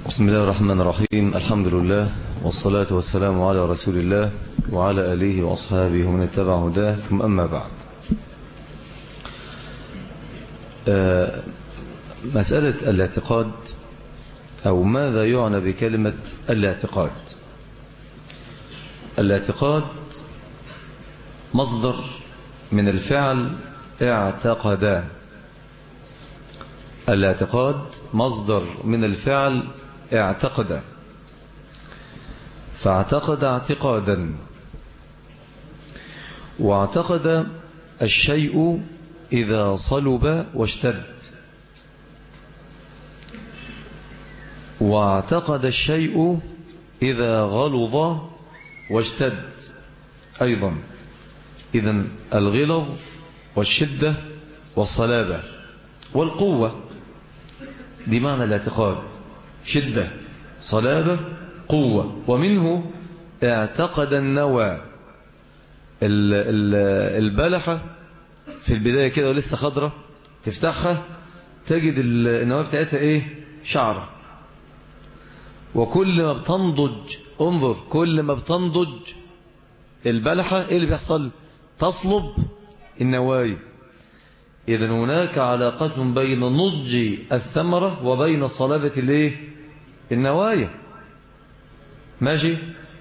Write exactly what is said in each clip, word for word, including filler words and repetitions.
بسم الله الرحمن الرحيم. الحمد لله والصلاة والسلام على رسول الله وعلى آله وأصحابه ومن اتبع هداه، ثم أما بعد. مسألة الاعتقاد أو ماذا يعنى بكلمة الاعتقاد؟ الاعتقاد مصدر من الفعل اعتقد. الاعتقاد مصدر من الفعل اعتقد، فاعتقد اعتقادا. واعتقد الشيء إذا صلب واشتد، واعتقد الشيء إذا غلظ واشتد أيضا. إذن الغلظ والشدة والصلابة والقوة دي معنى الاعتقاد: شدة، صلابة، قوة. ومنه اعتقد النوى، البلحة في البداية كده ولسه خضرة، تفتحها تجد النوى بتاعتها ايه؟ شعرة. وكل ما بتنضج، انظر، كل ما بتنضج البلحة ايه اللي بيحصل؟ تصلب النوايا. إذن هناك علاقة بين نضج الثمرة وبين صلابة الايه؟ النوايا. ماشي.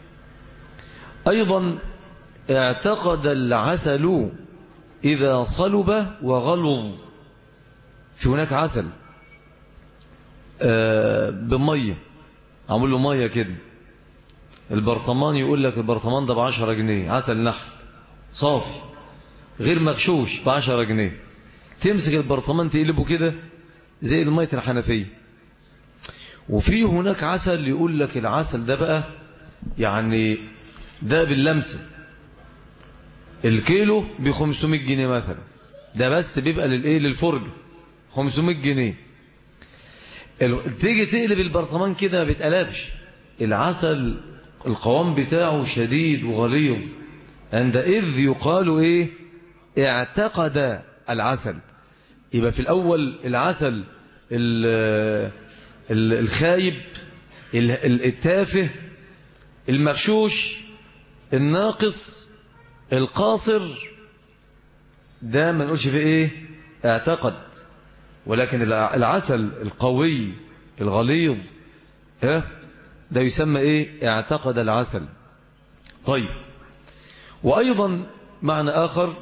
أيضا اعتقد العسل إذا صلب وغلظ. في هناك عسل آه بمية، عمل له مية كده، البرطمان يقول لك البرطمان ده بعشرة جنيه، عسل نحل صافي غير مغشوش بعشرة جنيه. تمسك البرطمان تقلبه كده زي المية الحنفية. وفي هناك عسل يقول لك العسل ده بقى يعني ده باللمسة الكيلو بخمسمائة جنيه مثلا، ده بس بيبقى للايه؟ للفرج خمسمائة جنيه. تيجي تقلب البرطمان كده ما بيتقلبش. العسل القوام بتاعه شديد وغليظ، عندئذ يقال ايه؟ اعتقد العسل. يبقى في الأول العسل الخايب التافه المغشوش الناقص القاصر، ده ما نقولش فيه ايه؟ اعتقد. ولكن العسل القوي الغليظ ها ده يسمى ايه؟ اعتقد العسل. طيب، وأيضا معنى آخر: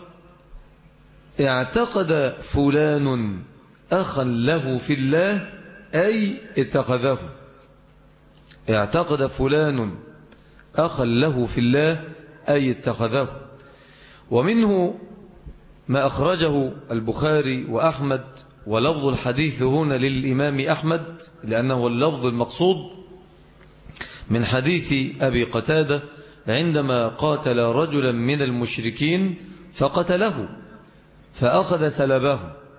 اعتقد فلان أخا له في الله، أي اتخذه. اعتقد فلان أخا له في الله أي اتخذه. ومنه ما أخرجه البخاري وأحمد، ولفظ الحديث هنا للإمام أحمد لأنه اللفظ المقصود، من حديث أبي قتادة عندما قاتل رجلا من المشركين فقتله فأخذ سلبه.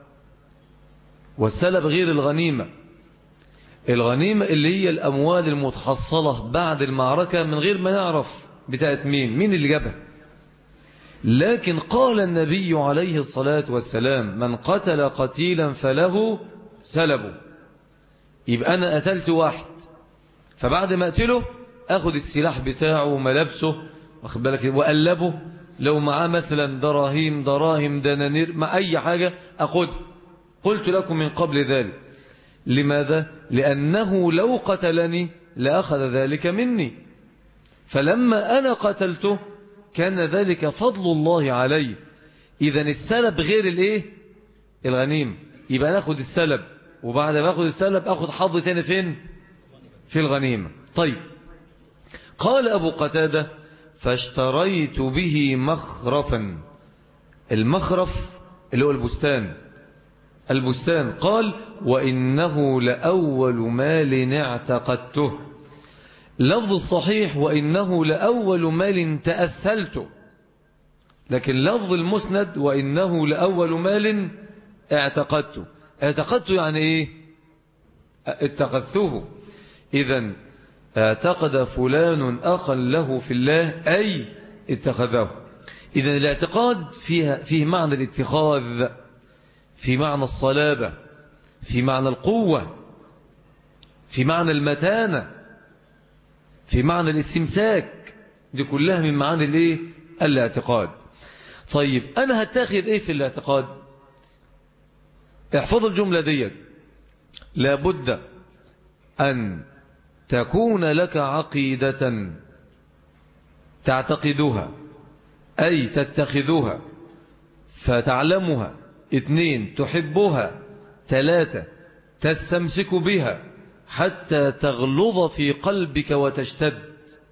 والسلب غير الغنيمة. الغنيمة اللي هي الأموال المتحصلة بعد المعركة من غير ما نعرف بتاعت مين مين اللي جابها. لكن قال النبي عليه الصلاة والسلام: من قتل قتيلا فله سلبه. يبقى أنا قتلت واحد، فبعد ما أقتله أخذ السلاح بتاعه وملابسه، واخد بالك، وأقلبه، لو معاه مثلا دراهيم دراهم دنانير مع أي حاجة أخذه. قلت لكم من قبل ذلك. لماذا؟ لأنه لو قتلني لأخذ ذلك مني، فلما أنا قتلته كان ذلك فضل الله علي. إذن السلب غير الإيه؟ الغنيم. يبقى ناخد السلب، وبعد ما أخذ السلب أخذ حظ تاني فين؟ في الغنيمة. طيب، قال أبو قتادة: فاشتريت به مخرفا. المخرف اللي هو البستان. البستان قال: وإنه لأول مال اعتقدته. لفظ الصحيح: وإنه لأول مال تأثلته. لكن لفظ المسند: وإنه لأول مال اعتقدته. اعتقدته يعني إيه؟ اتخذته. إذن اعتقد فلان أخا له في الله أي اتخذه. إذن الاعتقاد فيها فيه معنى الاتخاذ، في معنى الصلابة، في معنى القوة، في معنى المتانة، في معنى الاستمساك، دي كلها من معاني الايه؟ الاعتقاد. طيب أنا هتاخد إيه في الاعتقاد؟ احفظ الجملة دي: لابد أن تكون لك عقيدة تعتقدها، أي تتخذها فتعلمها، اثنين تحبها، ثلاثة تستمسك بها حتى تغلظ في قلبك وتشتد.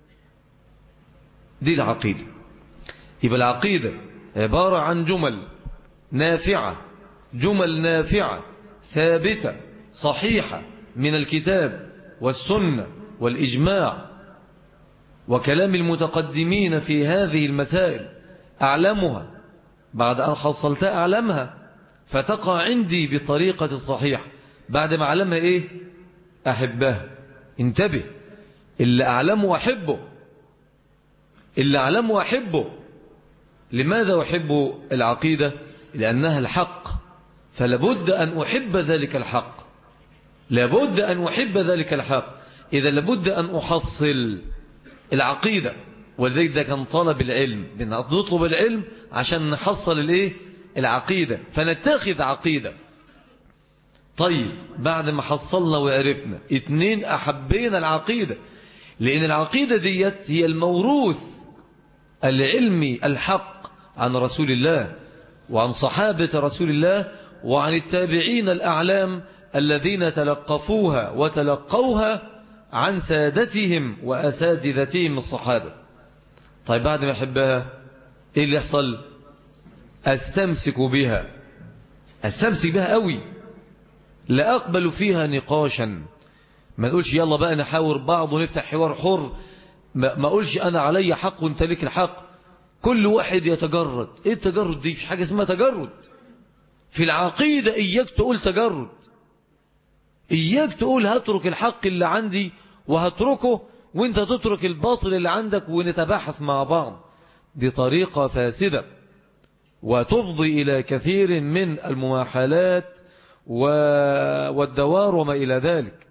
دي العقيدة. يبقى العقيدة عبارة عن جمل نافعة، جمل نافعة ثابتة صحيحة من الكتاب والسنة والإجماع وكلام المتقدمين في هذه المسائل، أعلمها بعد أن حصلتها أعلمها فتقع عندي بطريقة الصحيح. بعد ما أعلمها إيه؟ أحبها. انتبه، اللي أعلمه أحبه، اللي أعلمه أحبه. لماذا أحب العقيدة؟ لأنها الحق، فلابد أن أحب ذلك الحق، لابد أن أحب ذلك الحق. إذا لابد أن أحصل العقيدة، ولذلك ده كان طلب العلم، بنطلب العلم عشان نحصل الايه؟ العقيدة، فنتخذ عقيدة. طيب بعد ما حصلنا وعرفنا، اتنين أحبينا العقيدة، لأن العقيدة ديت هي الموروث العلمي الحق عن رسول الله وعن صحابة رسول الله وعن التابعين الأعلام الذين تلقفوها وتلقوها عن سادتهم وأساتذتهم الصحابة. طيب بعد ما أحبها إيه اللي يحصل؟ أستمسك بها، أستمسك بها قوي، لا أقبل فيها نقاشا. ما نقولش يلا بقى نحاور بعض ونفتح حوار حر، ما أقولش أنا علي حق وانت لك الحق، كل واحد يتجرد. إيه التجرد دي؟ مش حاجة اسمها تجرد في العقيدة. إياك تقول تجرد، إياك تقول هترك الحق اللي عندي وهتركه وانت تترك الباطل اللي عندك ونتباحث مع بعض. دي طريقة فاسدة وتفضي إلى كثير من المماحلات والدوار وما إلى ذلك.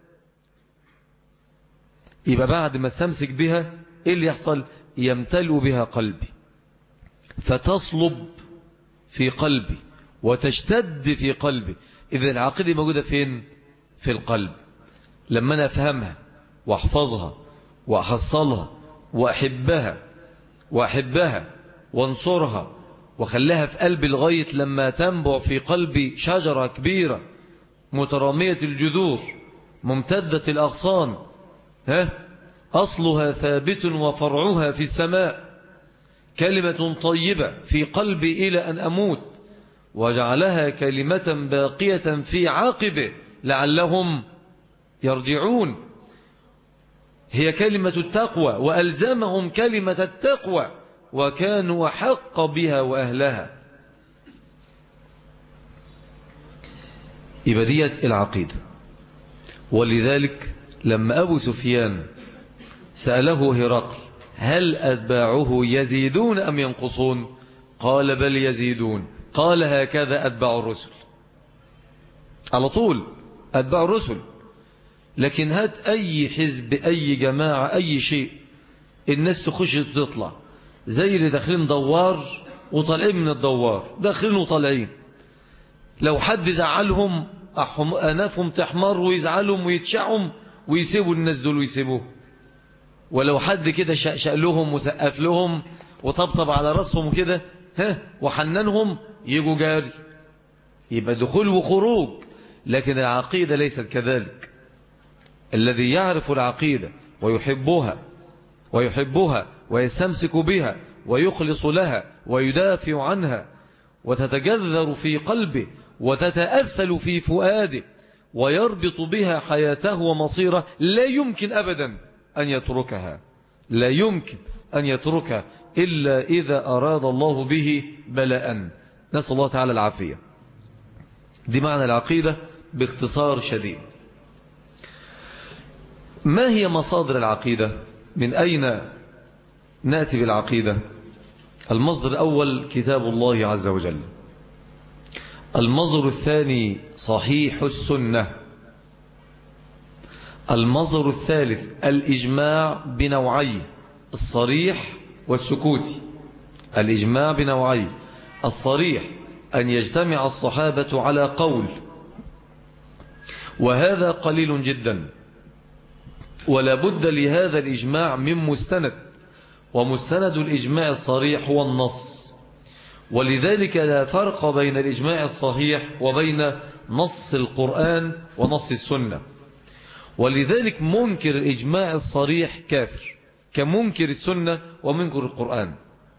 يبقى بعد ما استمسك بها إيه اللي يحصل؟ يمتلئ بها قلبي فتصلب في قلبي وتشتد في قلبي. إذا العقيدة موجودة فين؟ في القلب. لما أنا أفهمها وأحفظها وأحصلها وأحبها وأحبها وانصرها وخليها في قلبي لغاية لما تنبع في قلبي شجرة كبيرة مترامية الجذور ممتدة الأغصان، ها؟ أصلها ثابت وفرعها في السماء، كلمة طيبة في قلبي إلى أن أموت، وجعلها كلمة باقية في عاقبه لعلهم يرجعون. هي كلمة التقوى، وألزمهم كلمة التقوى وكانوا حق بها وأهلها. يبقى ديت العقيدة. ولذلك لما أبو سفيان سأله هرقل هل أتباعه يزيدون أم ينقصون؟ قال بل يزيدون. قال هكذا أتباع الرسل، على طول أتباع الرسل. لكن هات أي حزب، أي جماعة، أي شيء، الناس تخش تطلع زي اللي داخلين دوار وطالعين من الدوار، داخلين وطالعين. لو حد زعلهم أنافهم تحمر ويزعلهم ويتشعهم ويسيبوا الناس دول ويسيبوه. ولو حد كده شأشأ لهم وسقف لهم وطبطب على رأسهم وكده ها وحننهم يجوا جاري. يبقى دخول وخروج. لكن العقيدة ليست كذلك. الذي يعرف العقيدة ويحبها ويحبها ويستمسك بها ويخلص لها ويدافع عنها وتتجذر في قلبه وتتأثل في فؤاده ويربط بها حياته ومصيره، لا يمكن أبدا أن يتركها، لا يمكن أن يتركها إلا إذا أراد الله به بلاء. نسأل الله تعالى العافية. دي معنى العقيدة باختصار شديد. ما هي مصادر العقيدة؟ من أين نأتي بالعقيدة؟ المصدر الأول كتاب الله عز وجل. المصدر الثاني صحيح السنة. المصدر الثالث الإجماع بنوعي الصريح والسكوتي. الإجماع بنوعي الصريح أن يجتمع الصحابة على قول، وهذا قليل جدا، ولا بد لهذا الإجماع من مستند، ومستند الإجماع الصريح هو النص. ولذلك لا فرق بين الإجماع الصحيح وبين نص القرآن ونص السنة. ولذلك منكر الإجماع الصريح كافر، كمنكر السنة ومنكر القرآن.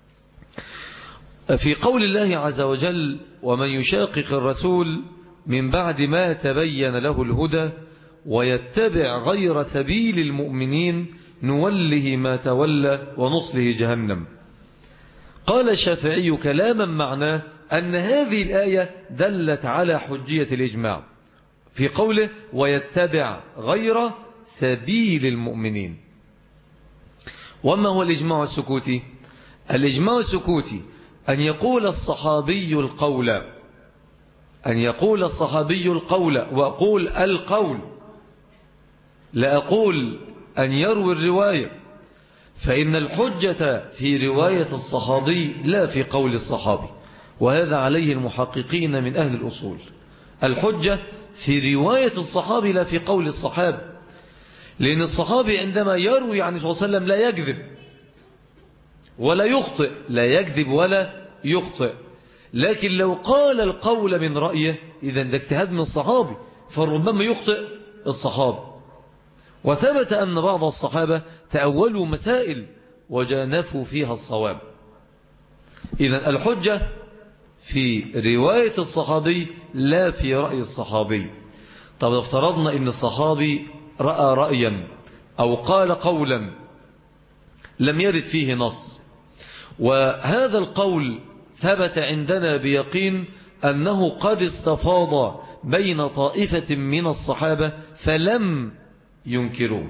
في قول الله عز وجل: ومن يشاقق الرسول من بعد ما تبين له الهدى ويتبع غير سبيل المؤمنين نوله ما تولى ونصله جهنم. قال الشافعي كلاما معناه أن هذه الآية دلت على حجية الإجماع في قوله: ويتبع غير سبيل المؤمنين. وما هو الإجماع السكوتي؟ الإجماع السكوتي أن يقول الصحابي القول، أن يقول الصحابي القول، وأقول القول، لا أقول أن يروي الرواية، فإن الحجة في رواية الصحابي لا في قول الصحابي، وهذا عليه المحققين من أهل الأصول. الحجة في رواية الصحابي لا في قول الصحابي، لأن الصحابي عندما يروي عن النبي صلى الله عليه وسلم لا يكذب ولا يخطئ، لا يكذب ولا يخطئ. لكن لو قال القول من رأيه إذا ده اجتهاد من الصحابي، فربما يخطئ الصحابي. وثبت أن بعض الصحابة تأولوا مسائل وجانفوا فيها الصواب. إذن الحجة في رواية الصحابي لا في رأي الصحابي. طب افترضنا أن الصحابي رأى رأيا أو قال قولا لم يرد فيه نص، وهذا القول ثبت عندنا بيقين أنه قد استفاض بين طائفة من الصحابة فلم ينكروا،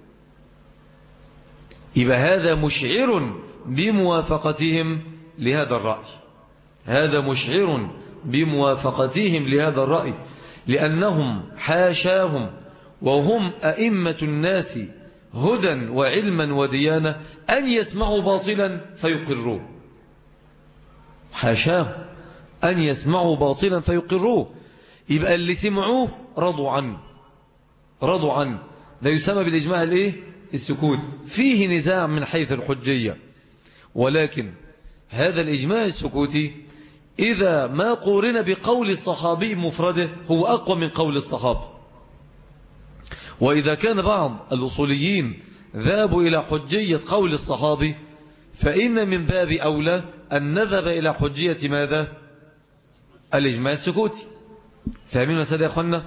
يبقى هذا مشعر بموافقتهم لهذا الرأي، هذا مشعر بموافقتهم لهذا الرأي، لأنهم حاشاهم وهم أئمة الناس هدى وعلما وديانة أن يسمعوا باطلا فيقروه. حاشاهم أن يسمعوا باطلا فيقروه، يبقى اللي سمعوه رضوا عنه، رضوا عنه. لا يسمى بالإجماع الايه؟ السكوت. فيه نزاع من حيث الحجية، ولكن هذا الإجماع السكوتي إذا ما قورن بقول الصحابي مفرده هو أقوى من قول الصحابي. وإذا كان بعض الأصوليين ذهبوا إلى حجية قول الصحابي، فإن من باب أولى أن نذهب إلى حجية ماذا؟ الإجماع السكوتي. فاهمين مسألة يا أخوانا؟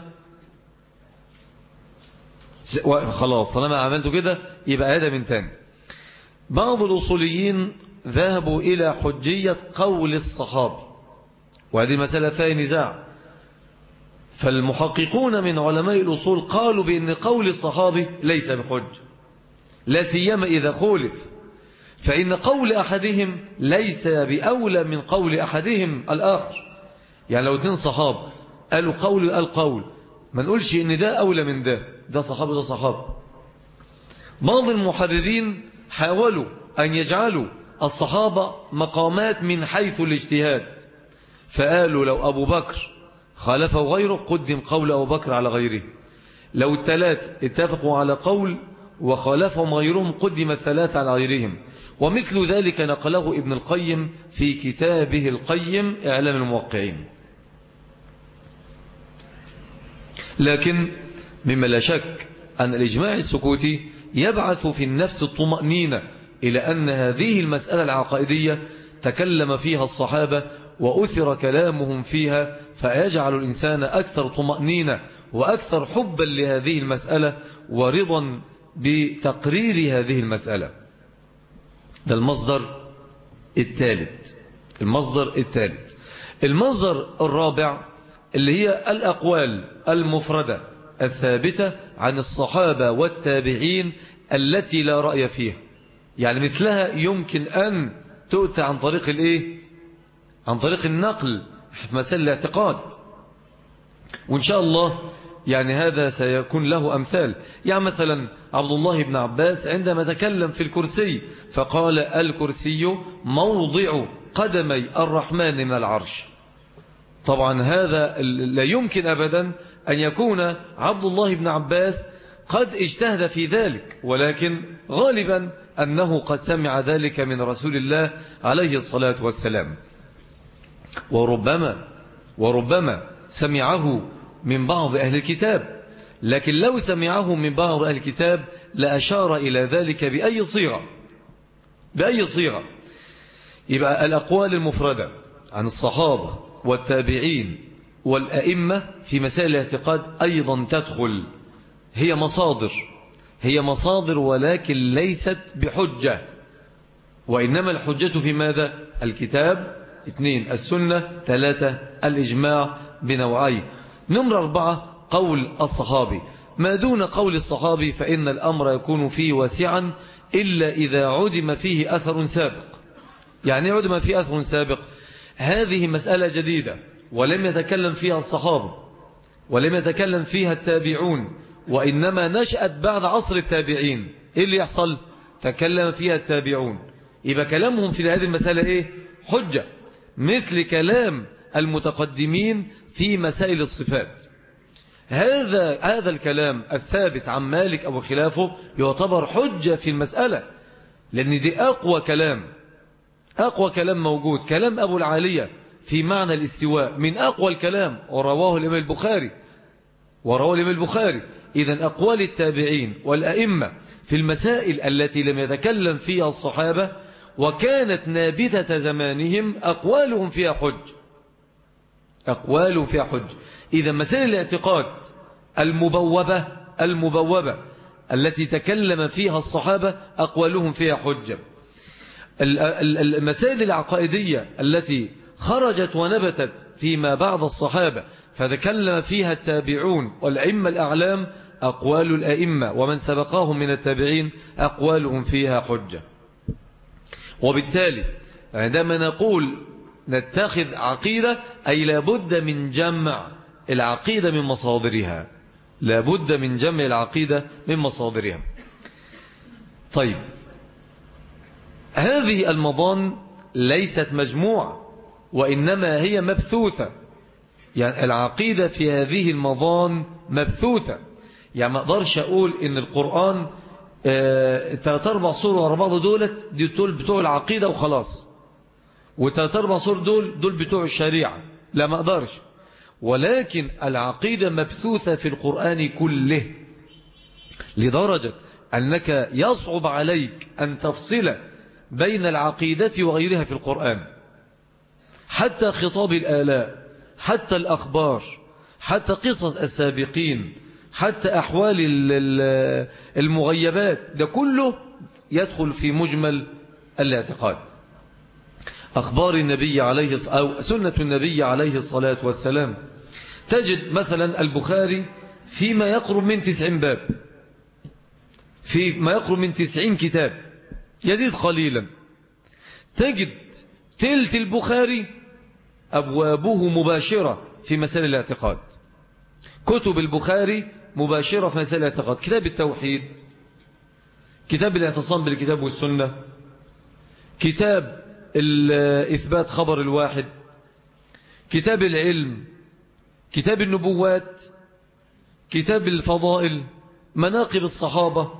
خلاص طالما عملتوا كده يبقى هذا من تاني. بعض الأصوليين ذهبوا إلى حجية قول الصحابي، وهذه المسألة فيها نزاع. فالمحققون من علماء الأصول قالوا بأن قول الصحابي ليس بحج، لا سيما إذا خولف، فإن قول أحدهم ليس بأولى من قول أحدهم الآخر. يعني لو اثنين صحاب قالوا قول قال قول، ما نقولش إن ده أولى من ده، ده صحابي ده صحابي. بعض المحررين حاولوا أن يجعلوا الصحابة مقامات من حيث الاجتهاد، فقالوا لو أبو بكر خالفه غيره قدم قول أبو بكر على غيره، لو الثلاث اتفقوا على قول وخالفهم غيرهم قدم الثلاثة على غيرهم. ومثل ذلك نقله ابن القيم في كتابه القيم إعلام الموقعين. لكن مما لا شك أن الإجماع السكوتي يبعث في النفس الطمأنينة إلى أن هذه المسألة العقائدية تكلم فيها الصحابة وأثر كلامهم فيها، فيجعل الإنسان أكثر طمأنينة وأكثر حبا لهذه المسألة ورضا بتقرير هذه المسألة. ده المصدر الثالث. المصدر الثالث المصدر الرابع اللي هي الأقوال المفردة الثابتة عن الصحابة والتابعين التي لا رأي فيها، يعني مثلها يمكن أن تؤتى عن طريق الإيه؟ عن طريق النقل في مسائل الاعتقاد. وإن شاء الله يعني هذا سيكون له أمثال. يعني مثلا عبد الله بن عباس عندما تكلم في الكرسي فقال الكرسي موضع قدمي الرحمن من العرش. طبعا هذا لا يمكن أبدا أن يكون عبد الله بن عباس قد اجتهد في ذلك، ولكن غالبا أنه قد سمع ذلك من رسول الله عليه الصلاة والسلام. وربما وربما سمعه من بعض أهل الكتاب، لكن لو سمعه من بعض أهل الكتاب لأشار إلى ذلك بأي صيغة بأي صيغة يبقى الأقوال المفردة عن الصحابة والتابعين والأئمة في مسائل الاعتقاد أيضا تدخل. هي مصادر هي مصادر ولكن ليست بحجة، وإنما الحجة في ماذا؟ الكتاب، اثنين السنة، ثلاثة الإجماع بنوعين. نمرة أربعة قول الصحابي. ما دون قول الصحابي فإن الأمر يكون فيه واسعا إلا إذا عدم فيه أثر سابق. يعني عدم فيه أثر سابق، هذه مسألة جديدة ولم يتكلم فيها الصحابة ولم يتكلم فيها التابعون، وإنما نشأت بعد عصر التابعين. إيه اللي يحصل؟ تكلم فيها التابعون، يبقى كلامهم في هذه المسألة إيه؟ حجة، مثل كلام المتقدمين في مسائل الصفات. هذا هذا الكلام الثابت عن مالك أو خلافه يعتبر حجة في المسألة، لأن دي أقوى كلام أقوى كلام موجود. كلام أبو العالية في معنى الاستواء من أقوى الكلام، ورواه الإمام البخاري ورواه الإمام البخاري. إذن أقوال التابعين والأئمة في المسائل التي لم يتكلم فيها الصحابة وكانت نابتة زمانهم أقوالهم فيها حج أقوالهم فيها حج. إذا مسائل الاعتقاد المبوبة المبوبة التي تكلم فيها الصحابة أقوالهم فيها حجة. المسائل العقائدية التي خرجت ونبتت فيما بعد الصحابة فتكلم فيها التابعون والأئمة الأعلام أقوال الأئمة ومن سبقاهم من التابعين أقوالهم فيها حجة. وبالتالي عندما نقول نتخذ عقيدة أي لابد من جمع العقيدة من مصادرها لابد من جمع العقيدة من مصادرها. طيب، هذه المضان ليست مجموعة وإنما هي مبثوثة. يعني العقيدة في هذه المضان مبثوثة. يعني ما أقدرش أقول إن القرآن ثلاث أربع سور ورا بعض دولت دي دول بتوع العقيدة وخلاص، وثلاث أربع سور دول دول بتوع الشريعة. لا، ما أقدرش. ولكن العقيدة مبثوثة في القرآن كله، لدرجة أنك يصعب عليك أن تفصل بين العقيدة وغيرها في القرآن. حتى خطاب الآلاء، حتى الأخبار، حتى قصص السابقين، حتى أحوال المغيبات، ده كله يدخل في مجمل الاعتقاد. أخبار النبي عليه أو سنة النبي عليه الصلاة والسلام، تجد مثلا البخاري فيما يقرب من تسعين باب، فيما يقرب من تسعين كتاب، يزيد قليلا. تجد تلت البخاري أبوابه مباشرة في مسائل الاعتقاد. كتب البخاري مباشرة في مسائل الاعتقاد: كتاب التوحيد، كتاب الاعتصام بالكتاب والسنة، كتاب إثبات خبر الواحد، كتاب العلم، كتاب النبوات، كتاب الفضائل، مناقب الصحابة،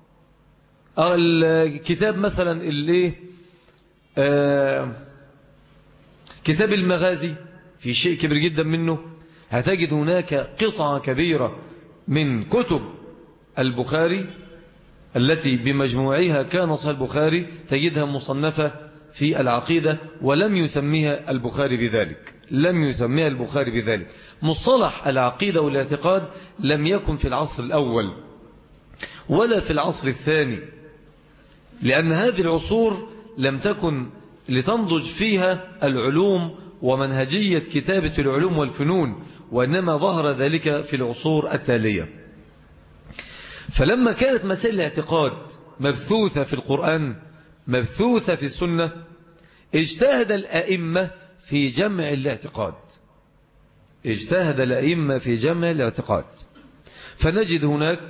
الكتاب مثلا اللي آه كتاب المغازي، في شيء كبير جدا منه. هتجد هناك قطعة كبيرة من كتب البخاري التي بمجموعها كان صحيح البخاري تجدها مصنفة في العقيدة، ولم يسميها البخاري بذلك لم يسميها البخاري بذلك. مصطلح العقيدة والاعتقاد لم يكن في العصر الأول ولا في العصر الثاني، لأن هذه العصور لم تكن لتنضج فيها العلوم ومنهجية كتابة العلوم والفنون، وإنما ظهر ذلك في العصور التالية. فلما كانت مسائل الاعتقاد مبثوثة في القرآن مبثوثة في السنة، اجتهد الأئمة في جمع الاعتقاد اجتهد الأئمة في جمع الاعتقاد، فنجد هناك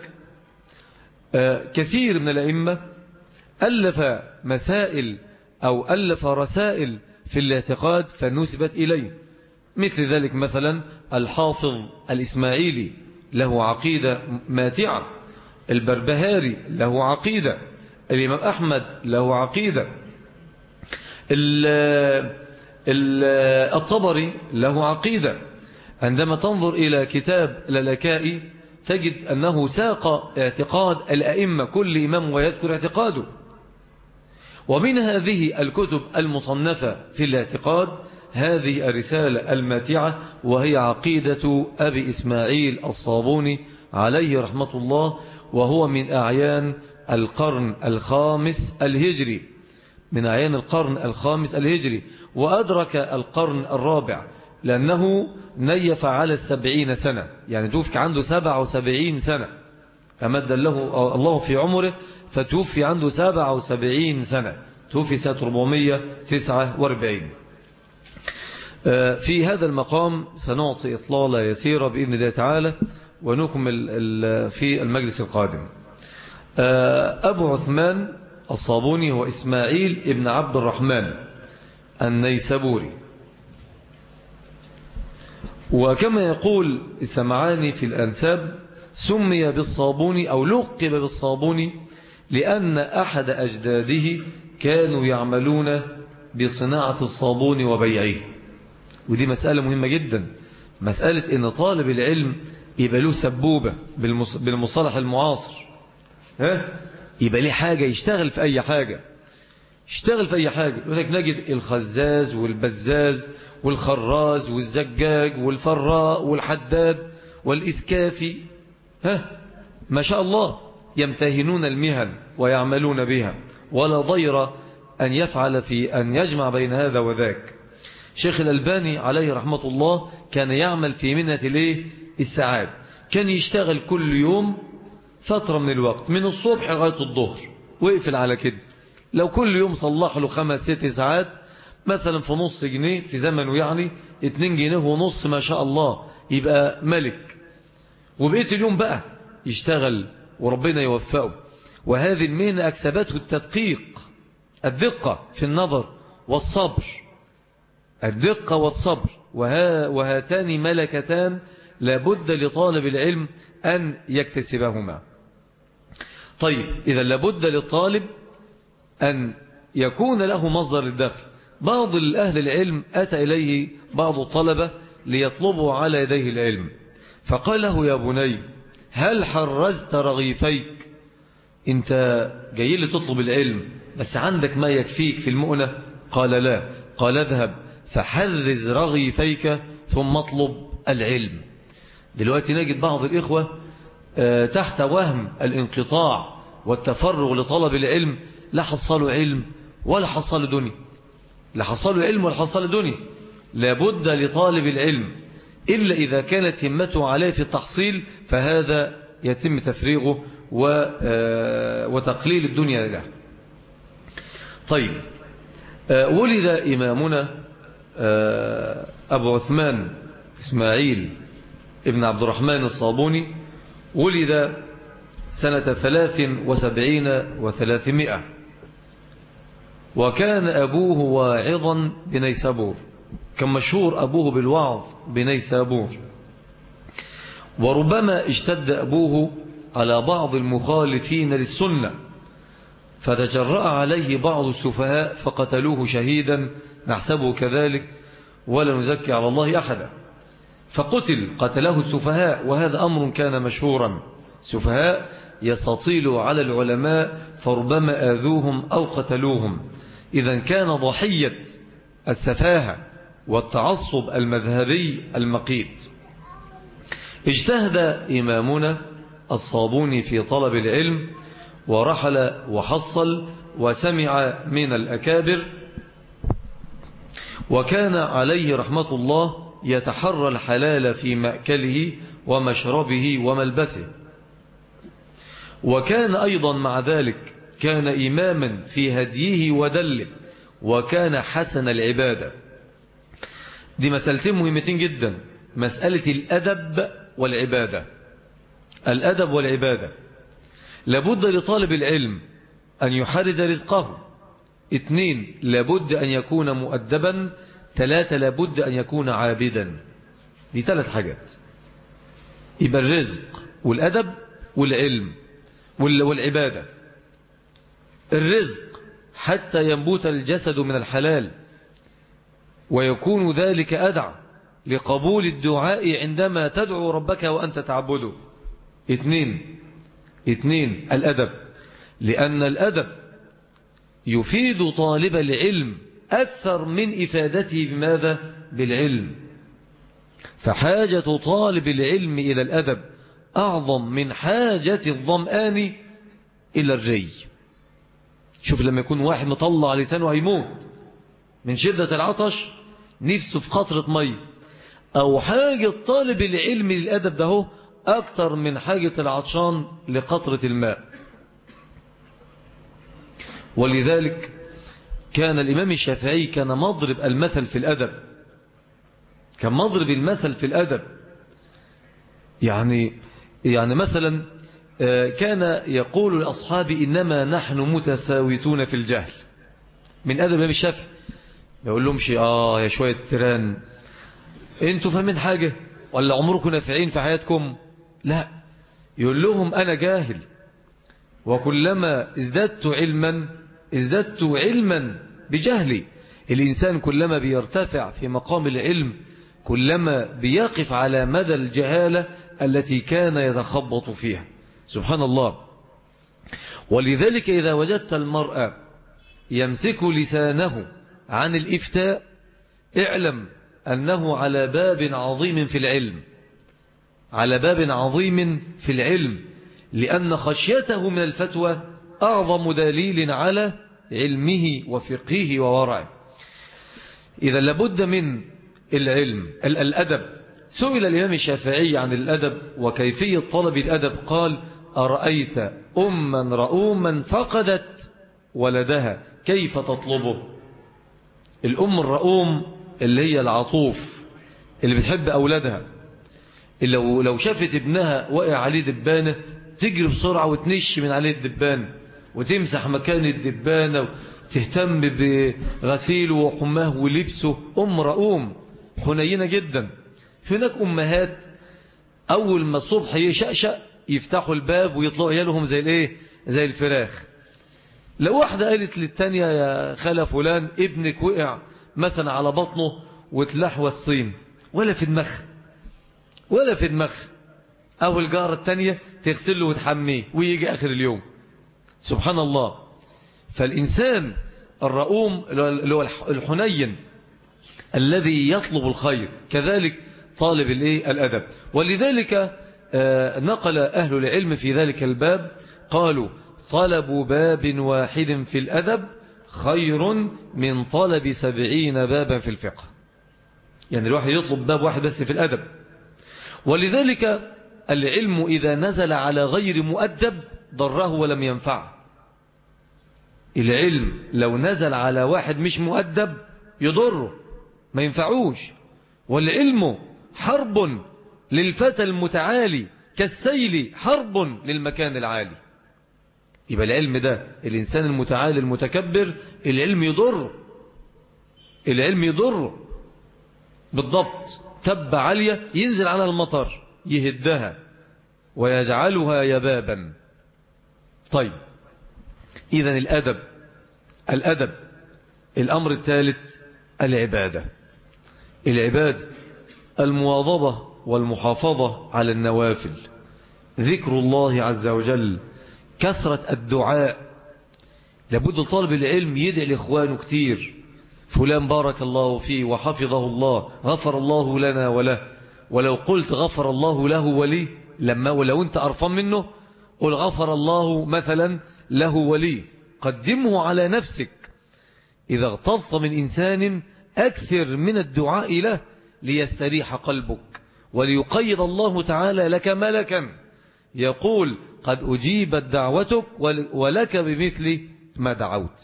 كثير من الأئمة ألف مسائل أو ألف رسائل في الاعتقاد فنسبت إليه. مثل ذلك مثلا الحافظ الإسماعيلي له عقيدة ماتعة، البربهاري له عقيدة، الإمام أحمد له عقيدة، الطبري له عقيدة. عندما تنظر إلى كتاب الألكائي تجد أنه ساق اعتقاد الأئمة كل إمام ويذكر اعتقاده. ومن هذه الكتب المصنفة في الاعتقاد هذه الرسالة الماتعة، وهي عقيدة أبي إسماعيل الصابوني عليه رحمة الله، وهو من أعيان القرن الخامس الهجري، من أعيان القرن الخامس الهجري، وأدرك القرن الرابع لأنه نيف على السبعين سنة، يعني توفي عنده سبع وسبعين سنة، فمد له الله في عمره فتوفي عنده سبع وسبعين سنة، توفي سنة أربعمائة وتسعة وأربعين. في هذا المقام سنعطي إطلالة يسيرة بإذن الله تعالى ونكمل في المجلس القادم. أبو عثمان الصابوني هو إسماعيل ابن عبد الرحمن النيسابوري، وكما يقول السمعاني في الأنساب سمي بالصابوني أو لقب بالصابوني لأن أحد أجداده كانوا يعملون بصناعة الصابون وبيعه. ودي مسألة مهمة جدا، مسألة إن طالب العلم يبقى له سبوبة بالمصطلح المعاصر، ها يبقى له حاجة يشتغل في أي حاجة، يشتغل في أي حاجة. هناك نجد الخزاز والبزاز والخراز والزجاج والفراء والحداد والإسكافي، ها ما شاء الله يمتهنون المهن ويعملون بها، ولا ضير أن يفعل في أن يجمع بين هذا وذاك. شيخ الألباني عليه رحمة الله كان يعمل في منة الايه الساعات، كان يشتغل كل يوم فترة من الوقت من الصبح لغاية الظهر ويقفل على كده. لو كل يوم صلح له خمس ست ساعات مثلا في نص جنيه في زمنه، يعني اتنين جنيه ونص، ما شاء الله يبقى ملك. وبقيت اليوم بقى يشتغل وربنا يوفقه. وهذه المهنة أكسبته التدقيق، الدقة في النظر والصبر، الدقة والصبر، وها وهاتان ملكتان لابد لطالب العلم أن يكتسبهما. طيب إذا لابد للطالب أن يكون له مصدر الدخل. بعض الأهل العلم أتى إليه بعض الطلبة ليطلبوا على يديه العلم، فقال له يا بني هل حرزت رغيفيك؟ انت جاي لي تطلب العلم بس عندك ما يكفيك في المؤنة؟ قال لا. قال اذهب فحرز رغيفيك ثم اطلب العلم. دلوقتي نجد بعض الإخوة تحت وهم الانقطاع والتفرغ لطلب العلم، لا حصلوا علم ولا حصلوا دنيا، لا حصلوا علم ولا حصلوا دنيا. لابد لطالب العلم إلا إذا كانت همته عليه في التحصيل فهذا يتم تفريغه وتقليل الدنيا له. طيب، ولد إمامنا أبو عثمان إسماعيل ابن عبد الرحمن الصابوني، ولد سنة ثلاث وسبعين وثلاثمائة، وكان أبوه واعظا بنيسابور، كان مشهور أبوه بالوعظ بنيسابور. وربما اشتد أبوه على بعض المخالفين للسنة فتجرأ عليه بعض السفهاء فقتلوه شهيدا، نحسبه كذلك ولا نزكي على الله أحدا. فقتل، قتله السفهاء، وهذا أمر كان مشهورا. سفهاء يستطيلوا على العلماء فربما آذوهم أو قتلوهم. إذا كان ضحية السفاهة والتعصب المذهبي المقيت. اجتهد إمامنا الصابوني في طلب العلم ورحل وحصل وسمع من الأكابر، وكان عليه رحمة الله يتحرى الحلال في مأكله ومشربه وملبسه. وكان أيضا مع ذلك كان إماما في هديه ودله، وكان حسن العبادة. دي مسألتين مهمتين جدا. مسألة الأدب والعبادة. الأدب والعبادة، لابد لطالب العلم أن يحرز رزقه. اثنين، لابد أن يكون مؤدبا. ثلاثة، لابد أن يكون عابدا. دي ثلاث حاجات، يبقى الرزق والأدب والعلم والعبادة. الرزق حتى ينبت الجسد من الحلال، ويكون ذلك أدعى لقبول الدعاء عندما تدعو ربك وأنت تعبده. اثنين اثنين الأدب، لأن الأدب يفيد طالب العلم أكثر من إفادته بماذا؟ بالعلم. فحاجة طالب العلم إلى الأدب أعظم من حاجة الظمآن إلى الري. شوف لما يكون واحد مطلع لسانه هيموت من شدة العطش، نفسه في قطرة مي، أو حاجة طالب العلم للأدب ده هو أكثر من حاجة العطشان لقطرة الماء. ولذلك كان الإمام الشافعي كان مضرب المثل في الأدب، كان مضرب المثل في الأدب. يعني يعني مثلا كان يقول لأصحابي إنما نحن متفاوتون في الجهل. من أدب الإمام الشافعي يقول لهم شيء آه يا شوية تيران، أنتوا فاهمين حاجة ولا عمركم نافعين في حياتكم؟ لا، يقول لهم أنا جاهل، وكلما ازددت علما ازددت علما بجهلي. الإنسان كلما بيرتفع في مقام العلم كلما بيقف على مدى الجهالة التي كان يتخبط فيها. سبحان الله. ولذلك إذا وجدت المرأة يمسك لسانه عن الإفتاء، اعلم أنه على باب عظيم في العلم، على باب عظيم في العلم، لأن خشيته من الفتوى أعظم دليل على علمه وفقهه وورعه. إذا لابد من العلم. الأدب، سئل الإمام الشافعي عن الأدب وكيفية طلب الأدب، قال أرأيت أما رؤوما فقدت ولدها كيف تطلبه؟ الأم الرؤوم اللي هي العطوف اللي بتحب أولادها، اللي لو, لو شافت ابنها وقع عليه دبانة تجري بسرعة وتنش من عليه الدبانة وتمسح مكان الدبانة وتهتم بغسيله وحماه ولبسه. أم رؤوم حنينة جدا. في هناك أمهات أول ما الصبح يشأشأ يفتحوا الباب ويطلعوا عيالهم زي الايه، زي الفراخ. لو واحدة قالت للتانية يا خالة فلان ابنك وقع مثلا على بطنه وتلحوى الصين، ولا في دماغها ولا في دماغها، أو الجارة التانية تغسله وتحميه ويجي آخر اليوم. سبحان الله. فالإنسان الرؤوم اللي هو الحنين الذي يطلب الخير، كذلك طالب الايه الأدب. ولذلك نقل أهل العلم في ذلك الباب قالوا طلب باب واحد في الأدب خير من طلب سبعين بابا في الفقه. يعني الواحد يطلب باب واحد بس في الأدب. ولذلك العلم إذا نزل على غير مؤدب ضره ولم ينفعه. العلم لو نزل على واحد مش مؤدب يضره ما ينفعوش. والعلم حرب للفتى المتعالي كالسيل حرب للمكان العالي. يبقى العلم ده الإنسان المتعالي المتكبر العلم يضر، العلم يضر بالضبط. تب عالية ينزل على المطر يهدها ويجعلها يبابا. طيب إذن الأدب الأدب الأمر الثالث العبادة. العبادة المواظبة والمحافظة على النوافل، ذكر الله عز وجل، كثرة الدعاء. لابد طالب العلم يدعي لإخوانه كتير، فلان بارك الله فيه وحفظه الله غفر الله لنا وله. ولو قلت غفر الله له ولي لما ولو أنت أرفض منه قل غفر الله مثلا له ولي، قدمه على نفسك. إذا اغتظت من إنسان أكثر من الدعاء له ليستريح قلبك، وليقيد الله تعالى لك ملكا يقول قد أجيبت دعوتك ولك بمثل ما دعوت.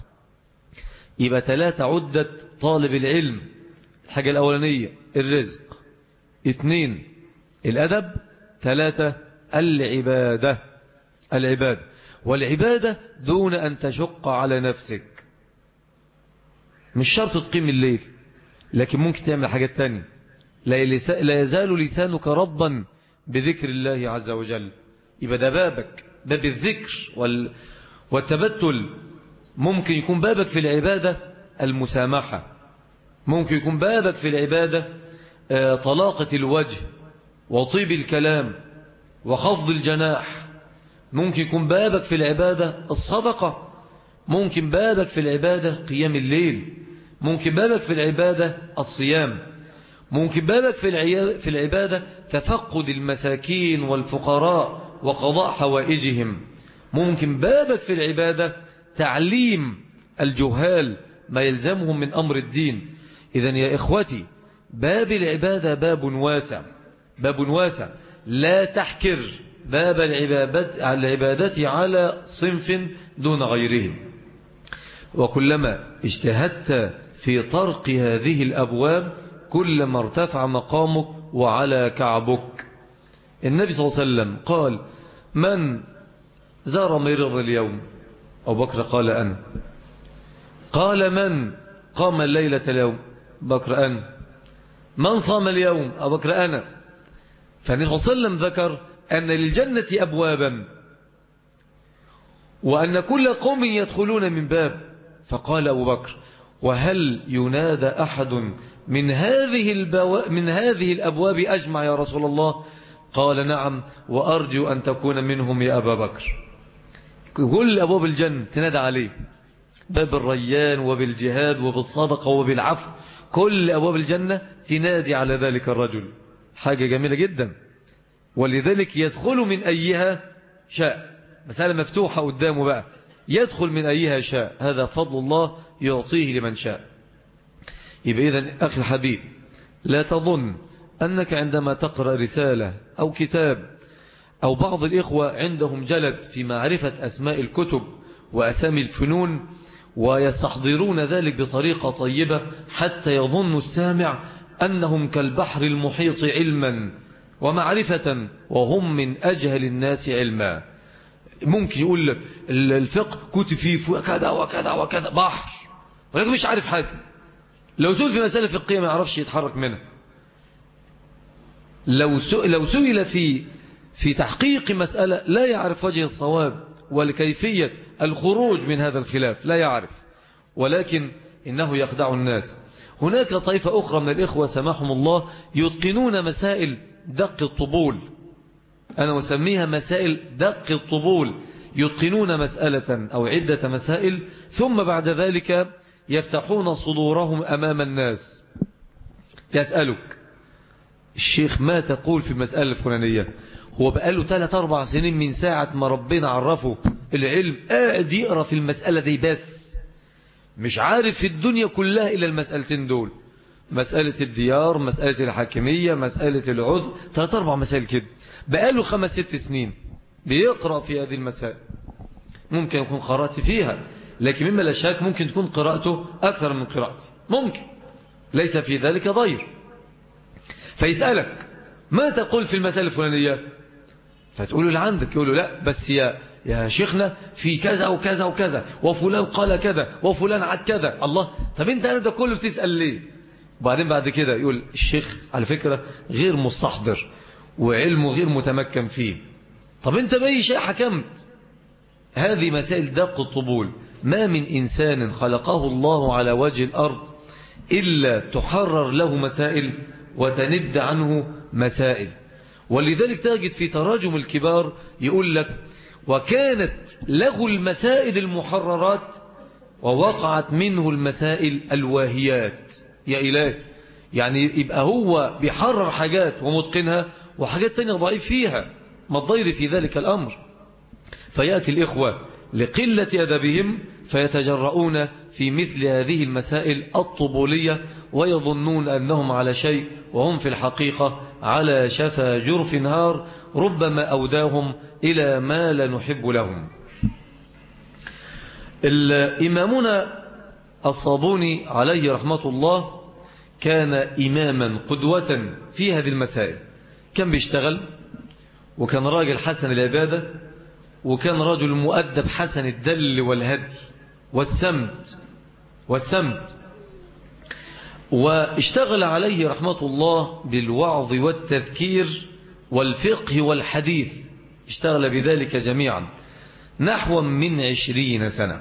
يبقى ثلاثة عدة طالب العلم. الحاجة الأولانية الرزق، اثنين الأدب، ثلاثة العبادة. العبادة والعبادة دون أن تشق على نفسك. مش شرط تقيم الليل، لكن ممكن تعمل حاجات تانية. لا يزال لسانك ربا بذكر الله عز وجل، يبقى ده بابك، باب الذكر والتبتل. ممكن يكون بابك في العبادة المسامحة، ممكن يكون بابك في العبادة طلاقة الوجه وطيب الكلام وخفض الجناح. ممكن يكون بابك في العبادة الصدقة، ممكن بابك في العبادة قيام الليل، ممكن بابك في العبادة الصيام، ممكن بابك في العبادة تفقد المساكين والفقراء وقضاء حوائجهم، ممكن بابك في العبادة تعليم الجهال ما يلزمهم من أمر الدين. إذن يا إخوتي، باب العبادة باب واسع، باب واسع، لا تحكر باب العبادة على صنف دون غيرهم. وكلما اجتهدت في طرق هذه الأبواب كلما ارتفع مقامك وعلى كعبك. النبي صلى الله عليه وسلم قال: من زار مريض اليوم؟ أبو بكر قال: أنا. قال: من قام الليلة اليوم؟ بكر: أنا. من صام اليوم؟ أبو بكر: أنا. فالنبي صلى الله عليه وسلم ذكر أن للجنة أبوابا وأن كل قوم يدخلون من باب. فقال أبو بكر: وهل ينادى أحد من هذه البو... من هذه الأبواب أجمع يا رسول الله؟ قال: نعم، وأرجو أن تكون منهم يا أبا بكر. كل أبواب الجنة تنادى عليه، باب الريان وبالجهاد وبالصدقة وبالعفو، كل أبواب الجنة تنادي على ذلك الرجل. حاجة جميلة جدا. ولذلك يدخل من أيها شاء، مسألة مفتوحة قدامه بقى، يدخل من أيها شاء. هذا فضل الله يعطيه لمن شاء. يبقى إذن أخي الحبيب، لا تظن أنك عندما تقرأ رسالة أو كتاب أو بعض الإخوة عندهم جلد في معرفة أسماء الكتب وأسامي الفنون ويستحضرون ذلك بطريقة طيبة حتى يظن السامع أنهم كالبحر المحيط علما ومعرفة وهم من أجهل الناس علما. ممكن يقول لك الفقه كتب فيه كذا وكذا وكذا، بحر، ولكن مش عارف حاجة. لو سئل في مسألة فقهية ما يعرفش يتحرك منها. لو لو سئل في في تحقيق مسألة لا يعرف وجه الصواب ولكيفية الخروج من هذا الخلاف، لا يعرف، ولكن إنه يخدع الناس. هناك طائفة أخرى من الإخوة سماحهم الله يتقنون مسائل دق الطبول، أنا أسميها مسائل دق الطبول. يتقنون مسألة أو عدة مسائل ثم بعد ذلك يفتحون صدورهم أمام الناس. يسألك: الشيخ ما تقول في المسألة الفلانية؟ هو بقاله ثلاث أربع سنين من ساعة ما ربنا عرفه العلم قاعد يقرأ في المسألة دي، بس مش عارف في الدنيا كلها إلا المسألتين دول، مسألة الديار، مسألة الحاكمية، مسألة العذر، ثلاث أربع مسائل كده، بقاله خمس ست سنين بيقرأ في هذه المسائل. ممكن يكون قرأت فيها، لكن مما لا شك ممكن تكون قراءته أكثر من قراءتي، ممكن، ليس في ذلك ضير. فيسألك: ما تقول في المسألة الفلانية؟ فتقول له عندك، يقول له: لا بس يا يا شيخنا في كذا وكذا وكذا وفلان قال كذا وفلان عاد كذا. الله، طب انت ده كله بتسأل ليه؟ وبعدين بعد كده يقول الشيخ على فكرة غير مستحضر وعلمه غير متمكن فيه. طب انت بأي شيء حكمت؟ هذه مسائل دق الطبول. ما من إنسان خلقه الله على وجه الأرض إلا تحرر له مسائل وتند عنه مسائل. ولذلك تجد في تراجم الكبار يقول لك: وكانت له المسائل المحررات ووقعت منه المسائل الواهيات. يا إلهي، يعني يبقى هو بيحرر حاجات ومتقنها وحاجات تانية ضعيف فيها، ما الضير في ذلك الأمر؟ فيأتي الإخوة لقلة أدبهم فيتجرؤون في مثل هذه المسائل الطبولية ويظنون أنهم على شيء وهم في الحقيقة على شفا جرف نهار ربما أوداهم إلى ما لا نحب لهم. الإمامنا الصابوني عليه رحمة الله كان إماما قدوة في هذه المسائل. كان بيشتغل، وكان راجل حسن العبادة، وكان رجل مؤدب حسن الدل والهدي والسمت والسمت واشتغل عليه رحمة الله بالوعظ والتذكير والفقه والحديث، اشتغل بذلك جميعا نحو من عشرين سنة.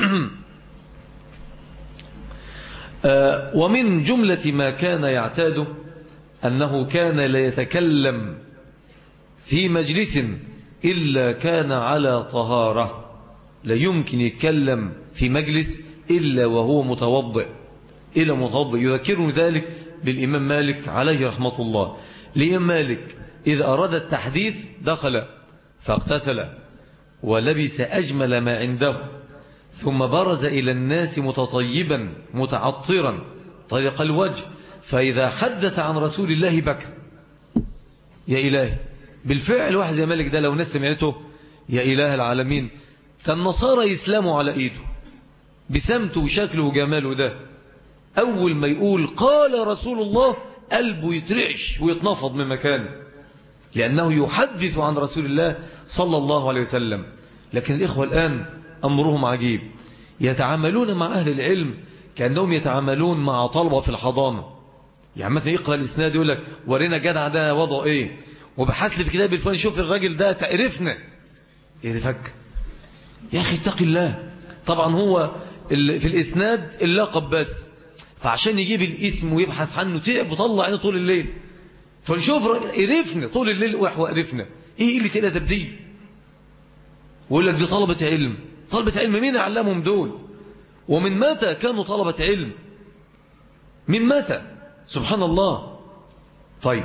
ومن جملة ما كان يعتاده أنه كان لا يتكلم في مجلس إلا كان على طهارة، لا يمكن يتكلم في مجلس إلا وهو متوضئ، إلا متوضئ. يذكرني ذلك بالإمام مالك عليه رحمة الله. الإمام مالك إذا أراد التحديث دخل فاغتسل ولبس أجمل ما عنده، ثم برز إلى الناس متطيبا متعطرا طلق الوجه، فإذا حدث عن رسول الله بكى. يا إلهي، بالفعل واحد زي مالك ده لو ناس سمعته يا إله العالمين، فالنصارى يسلموا على إيده بسمته وشكله وجماله ده. أول ما يقول قال رسول الله قلبه يترعش ويتنفض من مكانه، لأنه يحدث عن رسول الله صلى الله عليه وسلم. لكن الإخوة الآن أمرهم عجيب، يتعاملون مع أهل العلم كأنهم يتعاملون مع طلبة في الحضانة. يعني مثلا يقرأ الإسناد يقول لك ورينا جدع ده وضعه إيه، وبحث لي في كتاب الفلاني شوف الراجل ده تعرفنا. يعرفك يا أخي اتق الله. طبعا هو في الإسناد اللقب بس، فعشان يجيب الاسم ويبحث عنه تعب وطلع عينه طول الليل، فنشوف قرفنا طول الليل وقرفنا. ايه اللي كده تبديل؟ ويقول لك دي طلبة علم. طلبة علم مين علمهم دول؟ ومن متى كانوا طلبة علم؟ من متى؟ سبحان الله. طيب،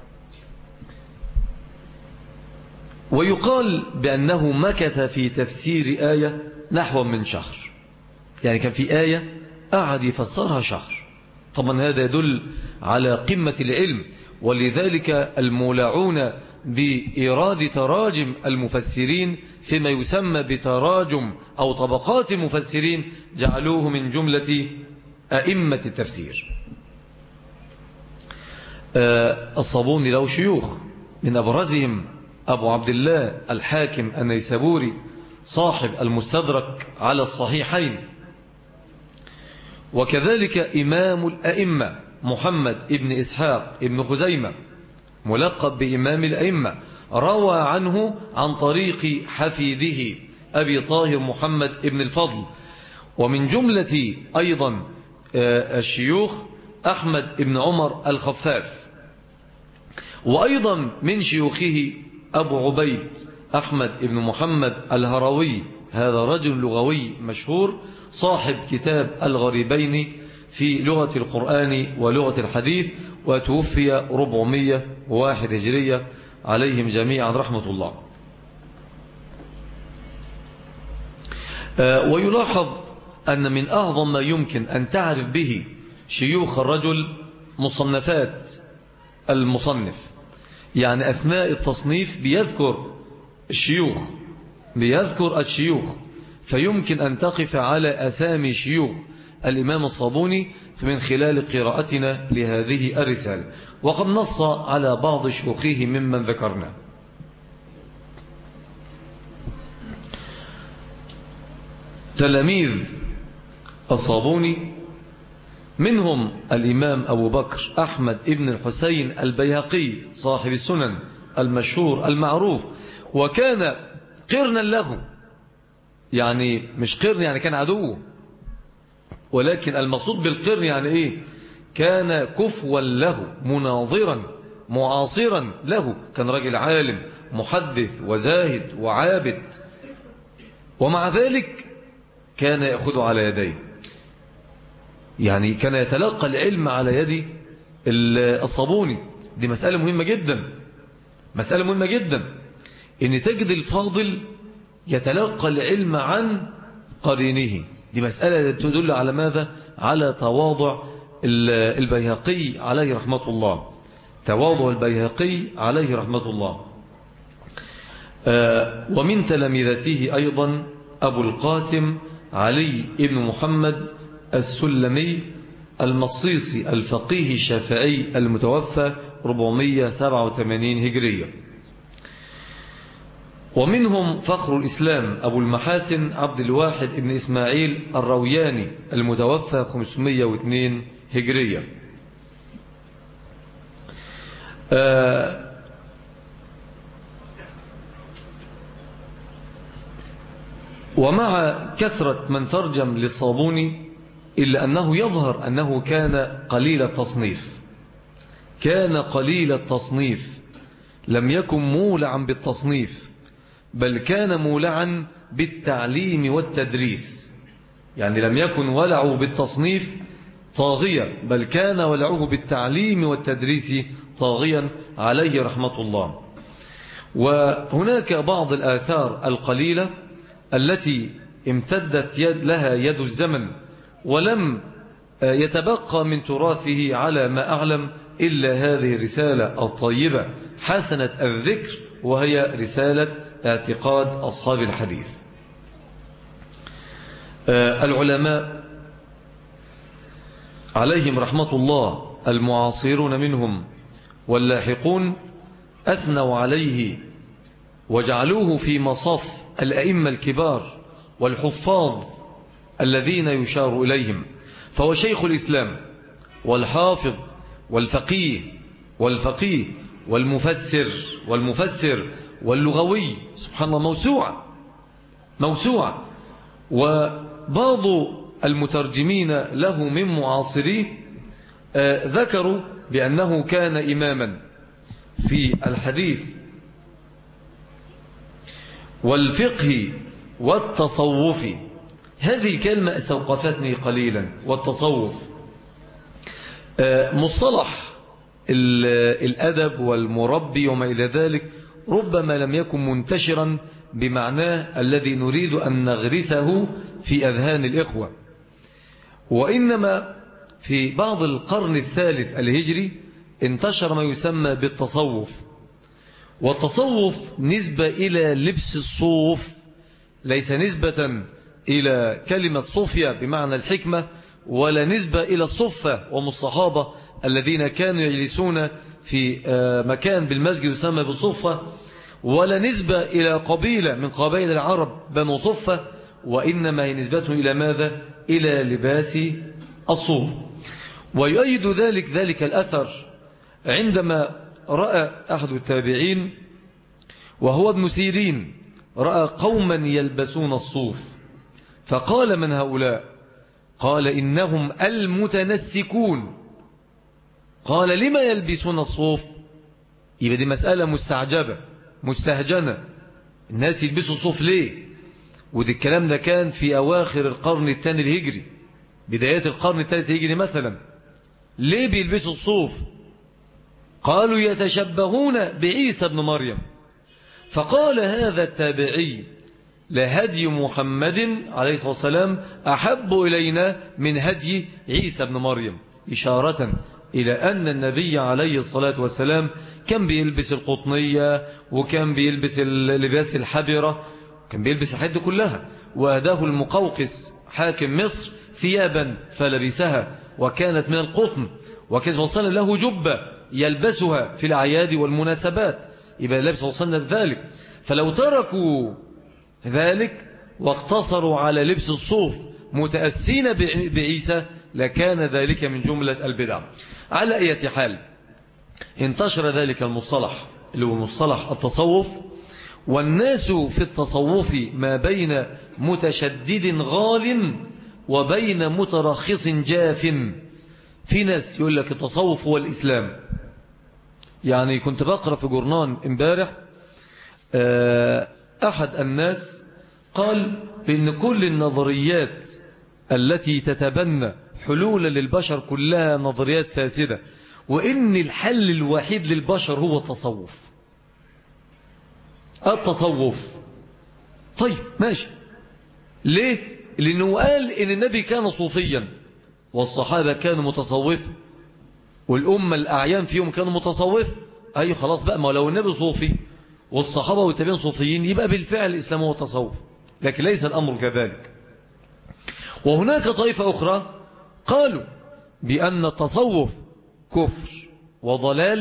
ويقال بأنه مكث في تفسير آية نحو من شهر، يعني كان في آية قعد يفسرها شهر. طبعا هذا يدل على قمة العلم، ولذلك المولعون بإيراد تراجم المفسرين فيما يسمى بتراجم أو طبقات المفسرين جعلوه من جملة أئمة التفسير. الصابوني له شيوخ، من أبرزهم أبو عبد الله الحاكم النيسابوري صاحب المستدرك على الصحيحين، وكذلك إمام الأئمة محمد ابن إسحاق ابن خزيمة ملقب بإمام الأئمة، روى عنه عن طريق حفيده أبي طاهر محمد ابن الفضل. ومن جملة أيضا الشيوخ أحمد ابن عمر الخفاف، وأيضا من شيوخه أبو عبيد أحمد ابن محمد الهروي، هذا رجل لغوي مشهور صاحب كتاب الغريبين في لغة القرآن ولغة الحديث، وتوفي أربعمائة وواحد هجرية عليهم جميعا رحمة الله. ويلاحظ أن من أعظم ما يمكن أن تعرف به شيوخ الرجل مصنفات المصنف، يعني أثناء التصنيف بيذكر الشيوخ بيذكر الشيوخ فيمكن أن تقف على أسامي شيوخ الإمام الصابوني من خلال قراءتنا لهذه الرسالة. وقد نص على بعض شيوخه ممن ذكرنا. تلاميذ الصابوني منهم الإمام أبو بكر أحمد ابن الحسين البيهقي صاحب السنن المشهور المعروف، وكان قرنا له، يعني مش قرن يعني كان عدوه، ولكن المقصود بالقرن يعني إيه؟ كان كفوا له مناظرا معاصرا له، كان راجل عالم محدث وزاهد وعابد، ومع ذلك كان يأخذ على يديه، يعني كان يتلقى العلم على يد الصابوني. دي مسألة مهمة جدا، مسألة مهمة جدا إن تجد الفاضل يتلقى العلم عن قرينه. دي مسألة تدل على ماذا؟ على تواضع البيهقي عليه رحمة الله، تواضع البيهقي عليه رحمة الله. ومن تلامذته أيضا أبو القاسم علي ابن محمد السلمي المصيصي الفقيه الشافعي المتوفى أربعمائة وسبعة وثمانين هجرية. ومنهم فخر الإسلام أبو المحاسن عبد الواحد ابن إسماعيل الروياني المتوفى خمسمائة واثنين هجرية. آه ومع كثرة من ترجم للصابوني إلا أنه يظهر أنه كان قليل التصنيف، كان قليل التصنيف، لم يكن مولعا بالتصنيف، بل كان مولعا بالتعليم والتدريس. يعني لم يكن ولعه بالتصنيف طاغيا، بل كان ولعه بالتعليم والتدريس طاغيا عليه رحمة الله. وهناك بعض الآثار القليلة التي امتدت يد لها يد الزمن ولم يتبقى من تراثه على ما أعلم إلا هذه الرسالة الطيبة حسنة الذكر، وهي رسالة اعتقاد أصحاب الحديث. العلماء عليهم رحمة الله المعاصرون منهم واللاحقون أثنوا عليه وجعلوه في مصاف الأئمة الكبار والحفاظ الذين يشار إليهم، فهو شيخ الإسلام والحافظ والفقيه والفقيه والمفسر والمفسر واللغوي، سبحان الله، موسوعة موسوعة. وبعض المترجمين له من معاصريه آه ذكروا بأنه كان إماما في الحديث والفقه والتصوف. هذه الكلمة استوقفتني قليلا، والتصوف. آه مصطلح الأدب والمربي وما إلى ذلك ربما لم يكن منتشرا بمعناه الذي نريد أن نغرسه في أذهان الإخوة، وإنما في بعض القرن الثالث الهجري انتشر ما يسمى بالتصوف. والتصوف نسبة إلى لبس الصوف، ليس نسبة إلى كلمة صوفيا بمعنى الحكمة، ولا نسبة إلى الصفة وهم الصحابة الذين كانوا يجلسون في مكان بالمسجد يسمى بالصفة، ولا نسبة إلى قبيلة من قبائل العرب بنو صفة، وإنما هي نسبة إلى ماذا؟ إلى لباس الصوف. ويؤيد ذلك ذلك الأثر عندما رأى أحد التابعين وهو ابن سيرين رأى قوما يلبسون الصوف فقال: من هؤلاء؟ قال: إنهم المتنسكون. قال: لما يلبسون الصوف؟ يبقى دي مسألة مستعجبة مستهجنة، الناس يلبسوا الصوف ليه؟ ودي الكلام ده كان في أواخر القرن الثاني الهجري، بدايات القرن الثالث الهجري مثلا. ليه بيلبسوا الصوف؟ قالوا: يتشبهون بعيسى بن مريم. فقال هذا التابعي: لهدي محمد عليه الصلاة والسلام أحب إلينا من هدي عيسى بن مريم، إشارة إلى أن النبي عليه الصلاة والسلام كان بيلبس القطنية وكان بيلبس اللباس الحبرة، كان بيلبس الحد كلها. وأهداه المقوقس حاكم مصر ثيابا فلبسها وكانت من القطن، وكان وصل له جبة يلبسها في الأعياد والمناسبات، يبقى لبس وصلنا بذلك. فلو تركوا ذلك واقتصروا على لبس الصوف متأسين بعيسى لكان ذلك من جملة البدع. على أي حال انتشر ذلك المصطلح اللي هو مصطلح التصوف، والناس في التصوف ما بين متشدد غال وبين مترخص جاف. في ناس يقول لك التصوف هو الإسلام. يعني كنت بقرأ في جورنان امبارح أحد الناس قال بأن كل النظريات التي تتبنى حلولا للبشر كلها نظريات فاسدة، وإن الحل الوحيد للبشر هو التصوف. التصوف طيب ماشي، ليه؟ لأنه قال إن النبي كان صوفيا والصحابة كانوا متصوفا والأمة الأعيان فيهم كانوا متصوف. أي خلاص بقى، ما لو النبي صوفي والصحابة والتابعين صوفيين يبقى بالفعل الإسلام هو تصوف، لكن ليس الأمر كذلك. وهناك طائفة أخرى قالوا بأن التصوف كفر وضلال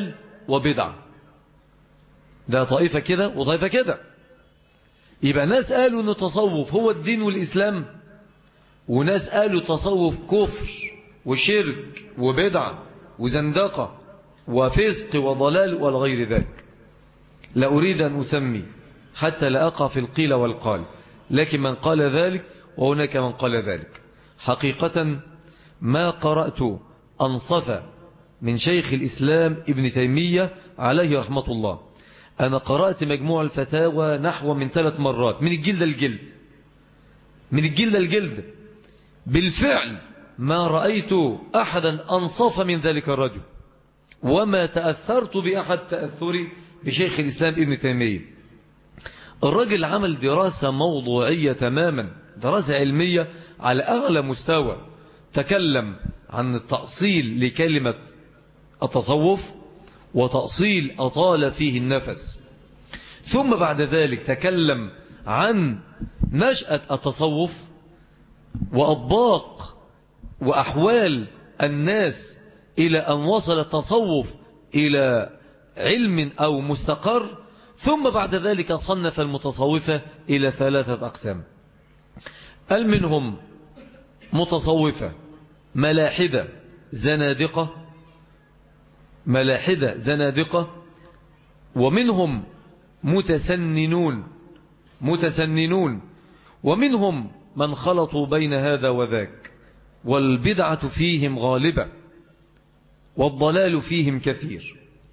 وبدعة. ده طائفة كده وطائفة كده. يبقى ناس قالوا أن التصوف هو الدين والإسلام، وناس قالوا التصوف كفر وشرك وبدعة وزندقة وفسق وضلال والغير ذلك. لا أريد أن أسمي حتى لا أقع في القيل والقال، لكن من قال ذلك وهناك من قال ذلك. حقيقة ما قرأت أنصف من شيخ الإسلام ابن تيمية عليه رحمة الله. أنا قرأت مجموع الفتاوى نحو من ثلاث مرات، من الجلد الجلد من الجلد الجلد بالفعل ما رأيت أحدا أنصف من ذلك الرجل، وما تأثرت بأحد تأثري بشيخ الإسلام ابن تيمية. الرجل عمل دراسة موضوعية تماما، دراسة علمية على أعلى مستوى. تكلم عن التأصيل لكلمة التصوف، وتأصيل أطال فيه النفس. ثم بعد ذلك تكلم عن نشأة التصوف وأطباق وأحوال الناس إلى أن وصل التصوف إلى علم أو مستقر. ثم بعد ذلك صنف المتصوفة إلى ثلاثة أقسام. قال منهم متصوفة ملاحدة زنادقة ملاحدة زنادقة ومنهم متسننون متسننون ومنهم من خلطوا بين هذا وذاك، والبدعة فيهم غالبة والضلال فيهم كثير.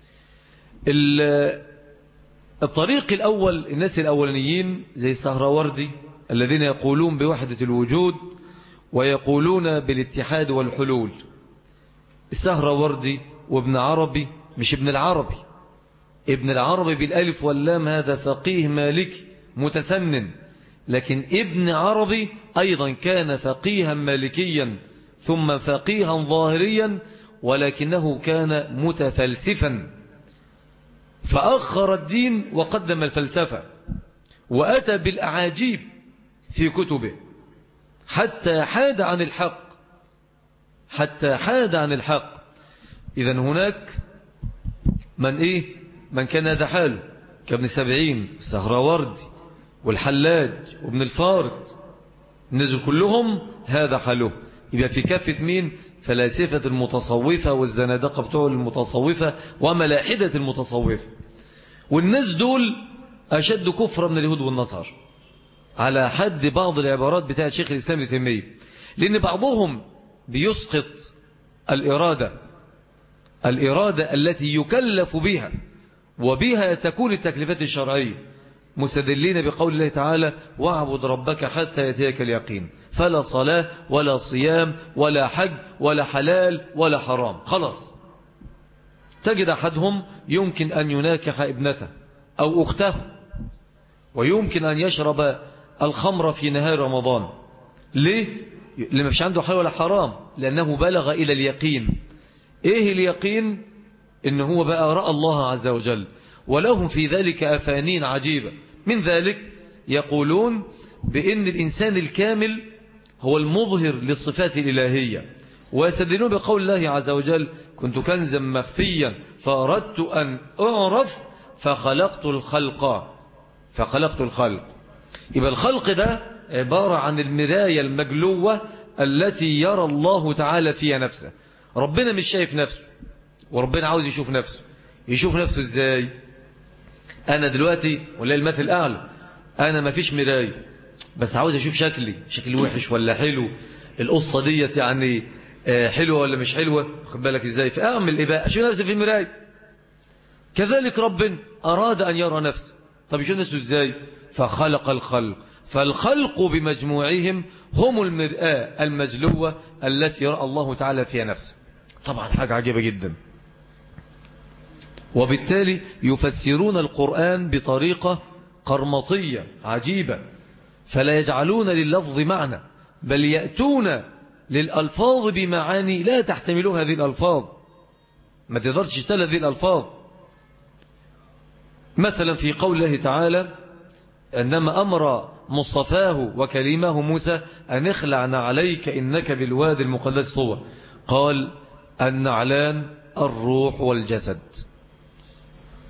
الطريق الأول الناس الأولانيين زي السهروردي الذين يقولون بوحدة الوجود ويقولون بالاتحاد والحلول. السهروردي وابن عربي، مش ابن العربي، ابن العربي بالالف واللام هذا فقيه مالكي متسنن، لكن ابن عربي أيضا كان فقيها مالكيا ثم فقيها ظاهريا، ولكنه كان متفلسفا فأخر الدين وقدم الفلسفة، وأتى بالأعاجيب في كتبه حتى حاد عن الحق حتى حاد عن الحق. إذن هناك من إيه من كان هذا حاله كابن سبعين السهروردي والحلاج وابن الفارد، نزل كلهم هذا حاله. يبقى في كافة مين؟ فلاسفة المتصوفة والزنادقة بتوع المتصوفة وملاحدة المتصوفة. والناس دول أشد كفرا من اليهود والنصارى على حد بعض العبارات بتاعت شيخ الإسلام ابن تيمية، لأن بعضهم بيسقط الإرادة الإرادة التي يكلف بها وبها تكون التكليفات الشرعية، مستدلين بقول الله تعالى واعبد ربك حتى يأتيك اليقين، فلا صلاة ولا صيام ولا حج ولا حلال ولا حرام. خلاص تجد أحدهم يمكن أن يناكح ابنته أو أخته، ويمكن أن يشرب الخمر في نهار رمضان. ليه؟ لما فيش عنده حلال ولا حرام، لأنه بلغ إلى اليقين. إيه اليقين؟ إنه هو بقى رأى الله عز وجل، ولهم في ذلك أفانين عجيبة. من ذلك يقولون بأن الإنسان الكامل هو المظهر للصفات الإلهية، ويستدلون بقول الله عز وجل كنت كنزا مخفيا فأردت أن أعرف فخلقت الخلق فخلقت الخلق. يبقى الخلق ده عبارة عن المراية المجلوة التي يرى الله تعالى فيها نفسه. ربنا مش شايف نفسه، وربنا عاوز يشوف نفسه. يشوف نفسه ازاي؟ انا دلوقتي ولا المثل الاعلى، انا ما فيش مراية بس عاوز اشوف شكلي، شكلي وحش ولا حلو، القصة ديت يعني حلوة ولا مش حلوة، خد بالك ازاي؟ فاعمل ايه بقى؟ اشوف نفسي في المراية. كذلك ربنا اراد ان يرى نفسه، طب يشوف نفسه ازاي؟ فخلق الخلق. فالخلق بمجموعهم هم المرآة المجلوة التي يرى الله تعالى فيها نفسه. طبعا حاجة عجيبة جدا. وبالتالي يفسرون القرآن بطريقة قرمطية عجيبة، فلا يجعلون لللفظ معنى، بل يأتون للألفاظ بمعاني لا تحتملها هذه الألفاظ، ما تقدرش تشتغل هذه الألفاظ. مثلا في قول الله تعالى أنما أمر مصطفاه وكلمه موسى أن اخلعنا عليك إنك بالوادي المقدس طوى، قال النعلان الروح والجسد.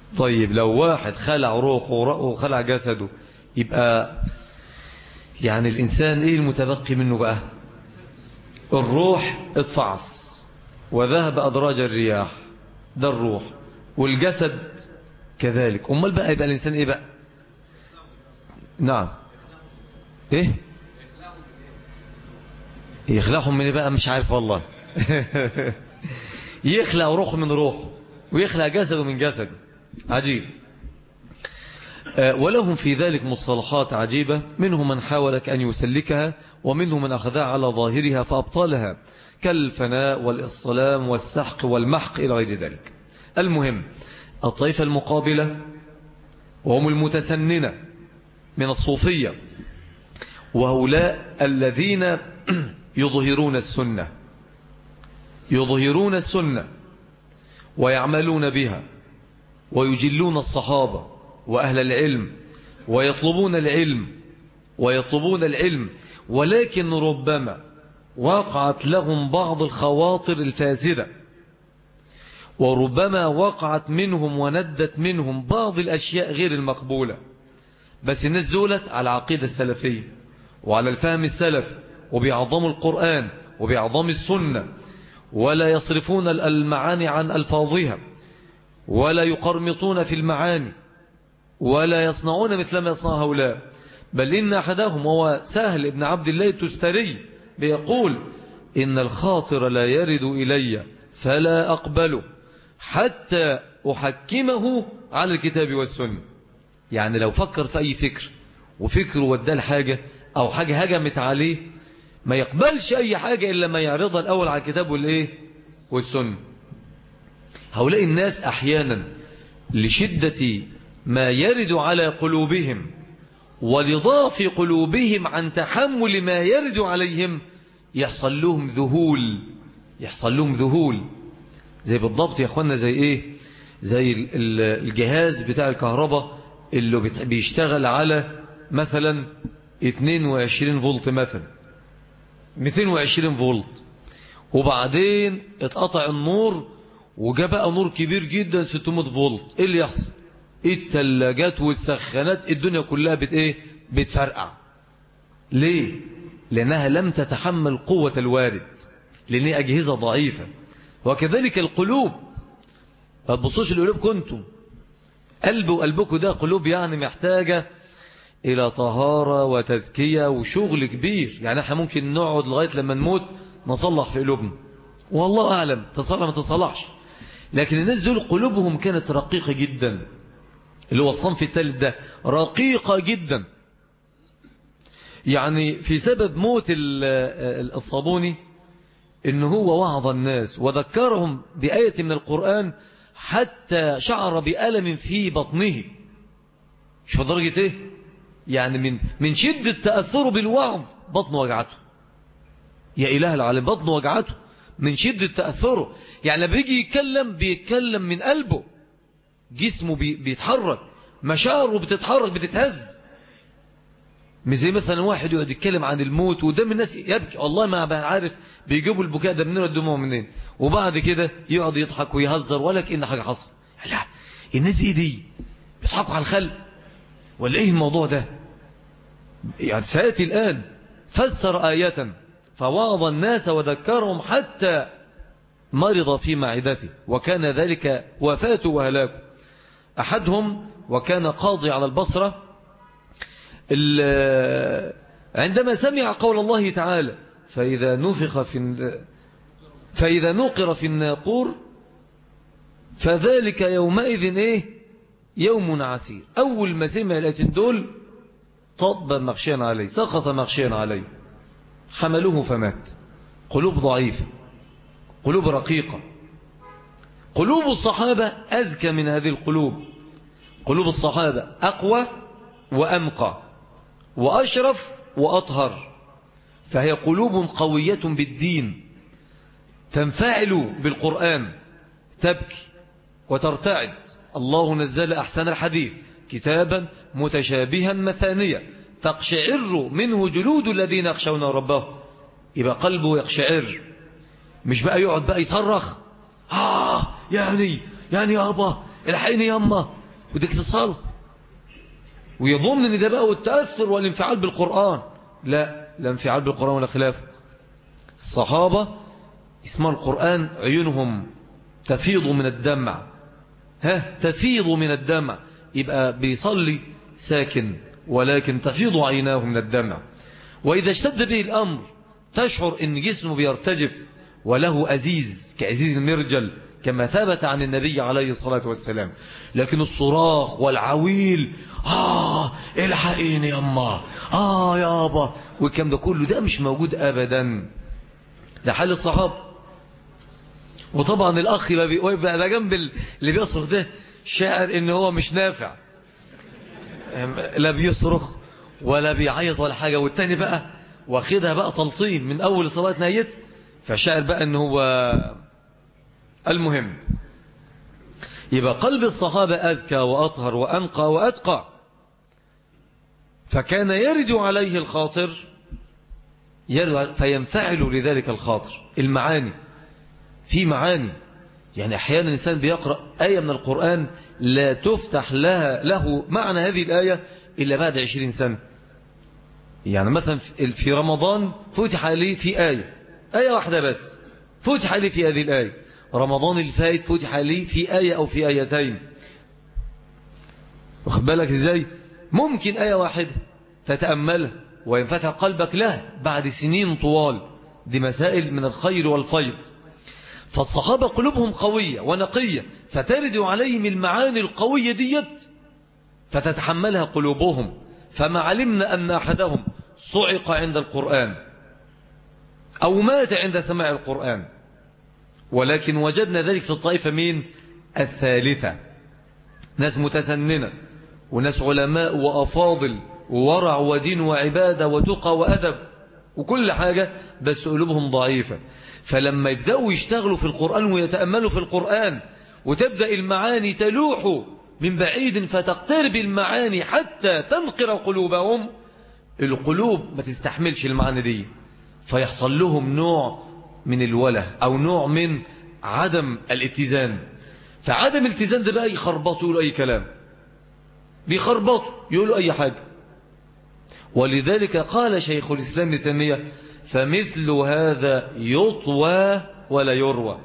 طيب لو واحد خلع روحه وخلع جسده يبقى يعني الإنسان إيه المتبقي منه بقى؟ الروح اتفعص وذهب أدراج الرياح، ده الروح، والجسد كذلك. أمال بقى يبقى الإنسان إيه بقى؟ نعم إيه؟ يخلعهم من إيه بقى؟ مش عارف والله. يخلع روحه من روحه ويخلع جسده من جسده، عجيب. ولهم في ذلك مصطلحات عجيبة، منهم من حاولك أن يسلكها ومنهم من أخذها على ظاهرها فأبطالها، كالفناء والإصطلام والسحق والمحق إلى غير ذلك. المهم الطائفة المقابلة وهم المتسننة من الصوفية، وهؤلاء الذين يظهرون السنة يظهرون السنة ويعملون بها ويجلون الصحابة وأهل العلم ويطلبون العلم ويطلبون العلم ولكن ربما وقعت لهم بعض الخواطر الفاسدة، وربما وقعت منهم وندت منهم بعض الأشياء غير المقبولة، بس الناس دولت على عقيدة السلفية وعلى الفهم السلف، وبيعظموا القرآن وبيعظموا السنة، ولا يصرفون المعاني عن ألفاظها، ولا يقرمطون في المعاني، ولا يصنعون مثل ما يصنع هؤلاء. بل إن أحدهم هو سهل بن عبد الله التستري بيقول إن الخاطر لا يرد إلي فلا أقبله حتى أحكمه على الكتاب والسنة. يعني لو فكر في أي فكر وفكره وداه حاجة أو حاجة هجمت عليه، ما يقبلش أي حاجة إلا ما يعرضها الأول على الكتاب والإيه والسنة. هؤلاء الناس أحيانا لشدة ما يرد على قلوبهم ولضعف قلوبهم عن تحمل ما يرد عليهم يحصل لهم ذهول يحصل لهم ذهول زي بالضبط يا أخوانا، زي إيه؟ زي الجهاز بتاع الكهرباء اللي بيشتغل على مثلا اثنين وعشرين فولت، مثلا مئتين وعشرين فولت، وبعدين اتقطع النور وجاء بقى نور كبير جدا ستمائة فولت. ايه اللي يحصل؟ الثلاجات والسخانات الدنيا كلها بت ايه بتفرقع. ليه؟ لأنها لم تتحمل قوة الوارد، لأنها أجهزة ضعيفة. وكذلك القلوب، ما تبصوش القلوب كنتم قلب وقلبكم ده قلوب يعني محتاجة إلى طهارة وتزكية وشغل كبير. يعني احنا ممكن نقعد لغاية لما نموت نصلح في قلوبنا، والله أعلم تصلح ما تصلحش. لكن الناس دول قلوبهم كانت رقيقة جدا، اللي هو الصنف الثالث ده رقيقة جدا. يعني في سبب موت الصابوني إن هو وعظ الناس وذكرهم بآية من القرآن حتى شعر بألم في بطنه. شوف درجة إيه؟ يعني من من شدة تأثره بالوعظ بطنه وجعته. يا إله العالم، بطنه وجعته من شدة تأثره. يعني لما بيجي يتكلم بيتكلم من قلبه، جسمه بيتحرك، مشاعره بتتحرك بتتهز. مش زي مثلا واحد يقعد يتكلم عن الموت وقدام الناس يبكي، والله ما عارف بيجيبوا البكاء ده منين والدموع منين، وبعد كده يقعد يضحك ويهزر ولا كأن حاجة حصل. لا، الناس ايه دي؟ بيضحكوا على الخلق ولا ايه الموضوع ده؟ يعني سيأتي الآن فسر آية فوعظ الناس وذكرهم حتى مرض في معدته، وكان ذلك وفاته وهلاكه. أحدهم وكان قاضي على البصرة عندما سمع قول الله تعالى فإذا نفخ في فإذا نقر في الناقور فذلك يومئذ إيه يوم عسير. أول ما سمع الآيتين دول طب مغشيا عليه، سقط مغشيا عليه، حملوه فمات. قلوب ضعيفة، قلوب رقيقة. قلوب الصحابة أزكى من هذه القلوب. قلوب الصحابة أقوى وأنقى وأشرف وأطهر، فهي قلوب قوية بالدين، تنفعل بالقرآن، تبكي وترتعد. الله نزل أحسن الحديث كتابا متشابها مثانية تقشعر منه جلود الذين يخشون ربهم. يبقى قلبه يقشعر، مش بقى يقعد بقى يصرخ آه يعني يعني يابا الحقيني ياما وديك في الصلاة، ويظن ان ده بقى التأثر والانفعال بالقرآن. لا، لا انفعال بالقرآن ولا خلافه. الصحابة اسمع القرآن عيونهم تفيض من الدمع، ها تفيض من الدمع، يبقى بيصلي ساكن ولكن تفيض عيناه من الدمع. وإذا اشتد به الأمر تشعر ان جسمه بيرتجف وله أزيز كأزيز المرجل كما ثبت عن النبي عليه الصلاة والسلام. لكن الصراخ والعويل، آه الحقيني يا أما، آه يابا، والكلام ده كله ده مش موجود أبدا. ده حال الصحابة. وطبعا الأخ واقف بقى جنب اللي بيصرخ ده شاعر إن هو مش نافع، لا بيصرخ ولا بيعيط ولا حاجة، والتاني بقى واخدها بقى تلطيم من أول صلاة نهاية، فشاعر بقى إن هو المهم. يبقى قلب الصحابة أزكى وأطهر وأنقى وأتقى، فكان يرد عليه الخاطر يرد فينفعل لذلك الخاطر. المعاني، في معاني، يعني أحيانا الإنسان بيقرأ آية من القرآن لا تفتح لها له معنى هذه الآية إلا بعد عشرين سنة. يعني مثلا في رمضان فتح لي في آية آية واحدة بس، فتح لي في هذه الآية. رمضان الفائت فتح لي في آية أو في آيتين. واخد بالك إزاي؟ ممكن آية واحدة تتأملها وينفتح قلبك لها بعد سنين طوال. دي مسائل من الخير والفيض. فالصحابة قلوبهم قوية ونقية، فترد عليهم المعاني القوية ديت فتتحملها قلوبهم. فما علمنا أن أحدهم صعق عند القرآن أو مات عند سماع القرآن، ولكن وجدنا ذلك في الطائفة مين؟ الثالثة. ناس متسننة وناس علماء وأفاضل وورع ودين وعبادة وتقى وأدب وكل حاجة، بس قلوبهم ضعيفة. فلما يبدأوا يشتغلوا في القرآن ويتأملوا في القرآن وتبدأ المعاني تلوح من بعيد فتقترب المعاني حتى تنقر قلوبهم، القلوب ما تستحملش المعاني دي، فيحصل لهم نوع من الوله أو نوع من عدم الاتزان. فعدم الاتزان ده بقى يخربطوا يقولوا أي كلام، بيخربطوا يقولوا أي حاجة. ولذلك قال شيخ الإسلام ابن تيمية فمثل هذا يطوى ولا يروى.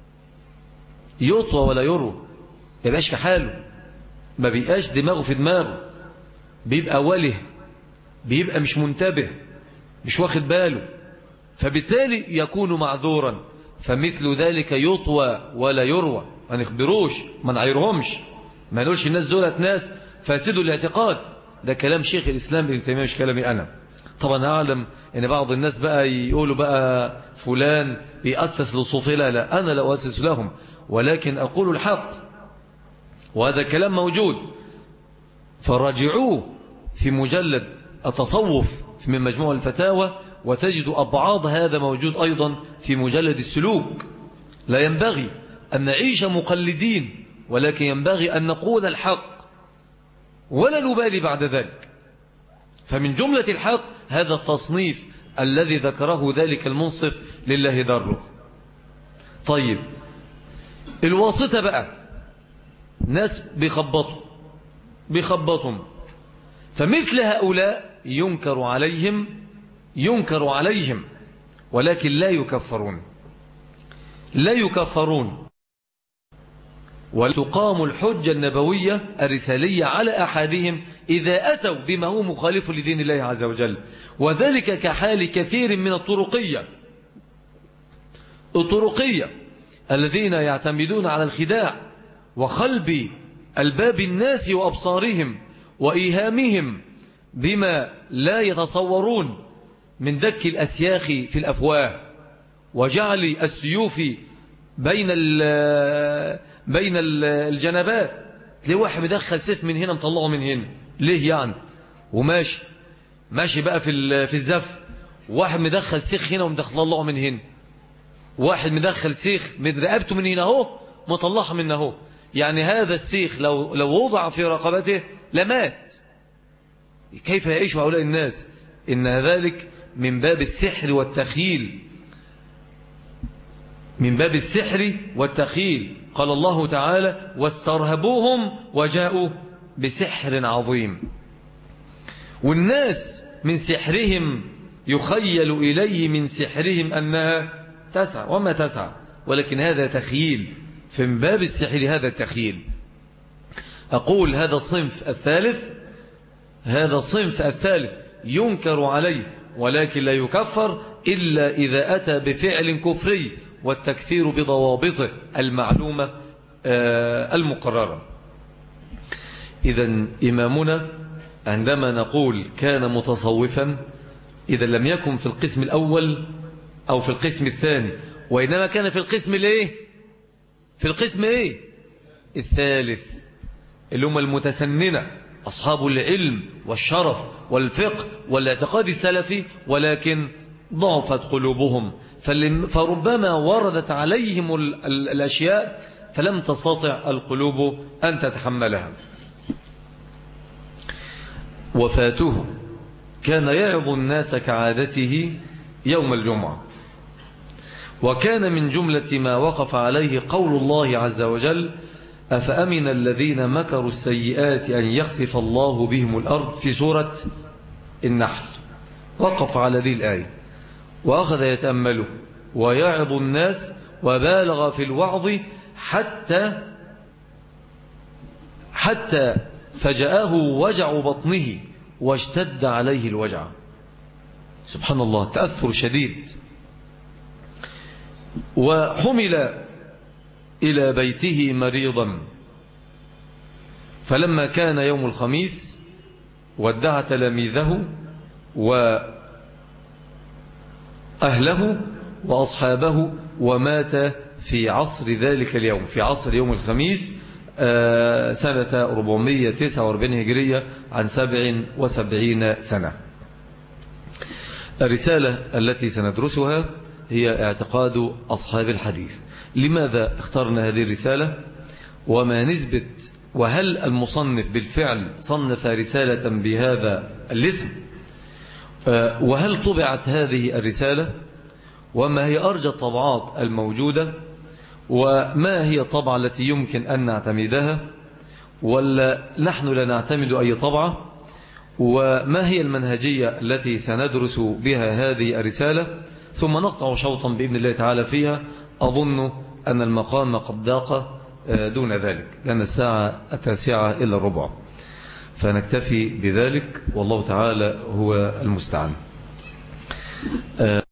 يطوى ولا يروى، ما بيبقاش في حاله، ما بيبقاش دماغه في دماغه، بيبقى وله، بيبقى مش منتبه، مش واخد باله، فبالتالي يكون معذورا. فمثل ذلك يطوى ولا يروى، ما نخبروش، ما نعيرهمش، ما نقولش الناس دولت ناس فاسدوا الاعتقاد. ده كلام شيخ الإسلام ابن تيمية مش كلامي أنا. طبعا أعلم أن بعض الناس بقى يقولوا بقى فلان بيأسس للصوفية. لا لا، أنا لا أؤسس لهم، ولكن أقول الحق، وهذا كلام موجود. فراجعوه في مجلد التصوف من مجموع الفتاوى وتجد أبعاض هذا موجود أيضا في مجلد السلوك. لا ينبغي أن نعيش مقلدين، ولكن ينبغي أن نقول الحق ولا نبالي بعد ذلك. فمن جملة الحق هذا التصنيف الذي ذكره ذلك المنصف لله دره. طيب الواسطة بقى ناس بيخبطوا بيخبطهم، فمثل هؤلاء ينكر عليهم ينكر عليهم ولكن لا يكفرون لا يكفرون وتقام الحجة النبوية الرسالية على أحدهم إذا أتوا بما هو مخالف لدين الله عز وجل. وذلك كحال كثير من الطرقية الطرقية الذين يعتمدون على الخداع وخلب الباب الناس وأبصارهم وإيهامهم بما لا يتصورون من دك الأسياخ في الأفواه وجعل السيوف بين بين الجنبات. تلاقي واحد مدخل سيف من هنا مطلعه من هنا، ليه يعني؟ وماشي ماشي بقى في في الزف. واحد مدخل سيخ هنا ومدخله من هنا، واحد مدخل سيخ من رقبته من هنا اهو مطلعها من اهو. يعني هذا السيخ لو لو وضع في رقبته لمات. كيف يعيش هؤلاء الناس؟ إن ذلك من باب السحر والتخيل. من باب السحر والتخيل. قال الله تعالى واسترهبوهم وجاءوا بسحر عظيم. والناس من سحرهم يخيل إليه من سحرهم أنها تسعى وما تسعى، ولكن هذا تخيل. في باب السحر هذا التخيل. أقول هذا الصنف الثالث هذا الصنف الثالث ينكر عليه، ولكن لا يكفر إلا إذا أتى بفعل كفري، والتكفير بضوابطه المعلومة المقررة. إذن إمامنا عندما نقول كان متصوفا، إذا لم يكن في القسم الأول أو في القسم الثاني، وإنما كان في القسم الإيه؟ في القسم إيه؟ الثالث، اللي هم المتسننة أصحاب العلم والشرف والفقه والاعتقاد السلفي، ولكن ضعفت قلوبهم، فربما وردت عليهم الأشياء فلم تستطع القلوب أن تتحملها. وفاته كان يعظ الناس كعادته يوم الجمعة، وكان من جملة ما وقف عليه قول الله عز وجل أفأمن الذين مكروا السيئات أن يخسف الله بهم الأرض في سورة النحل. وقف على ذي الآية وأخذ يتأمله ويعظ الناس، وبالغ في الوعظ حتى حتى فجاءه وجع بطنه واشتد عليه الوجع. سبحان الله، تأثر شديد. وحمل إلى بيته مريضا، فلما كان يوم الخميس ودع تلاميذه وأهله وأصحابه ومات في عصر ذلك اليوم، في عصر يوم الخميس سنة أربعمائة وتسعة وأربعين هجرية، عن سبع وسبعين سنة. الرسالة التي سندرسها هي اعتقاد أصحاب الحديث. لماذا اخترنا هذه الرسالة؟ وما نسبة وهل المصنف بالفعل صنف رسالة بهذا الاسم؟ وهل طبعت هذه الرسالة؟ وما هي أرجى الطبعات الموجودة؟ وما هي الطبعة التي يمكن أن نعتمدها، ولا نحن لا نعتمد أي طبعة؟ وما هي المنهجية التي سندرس بها هذه الرسالة؟ ثم نقطع شوطا بإذن الله تعالى فيها. أظن أن المقام قد ضاق دون ذلك، لأن الساعة التاسعة إلا الربع، فنكتفي بذلك والله تعالى هو المستعان.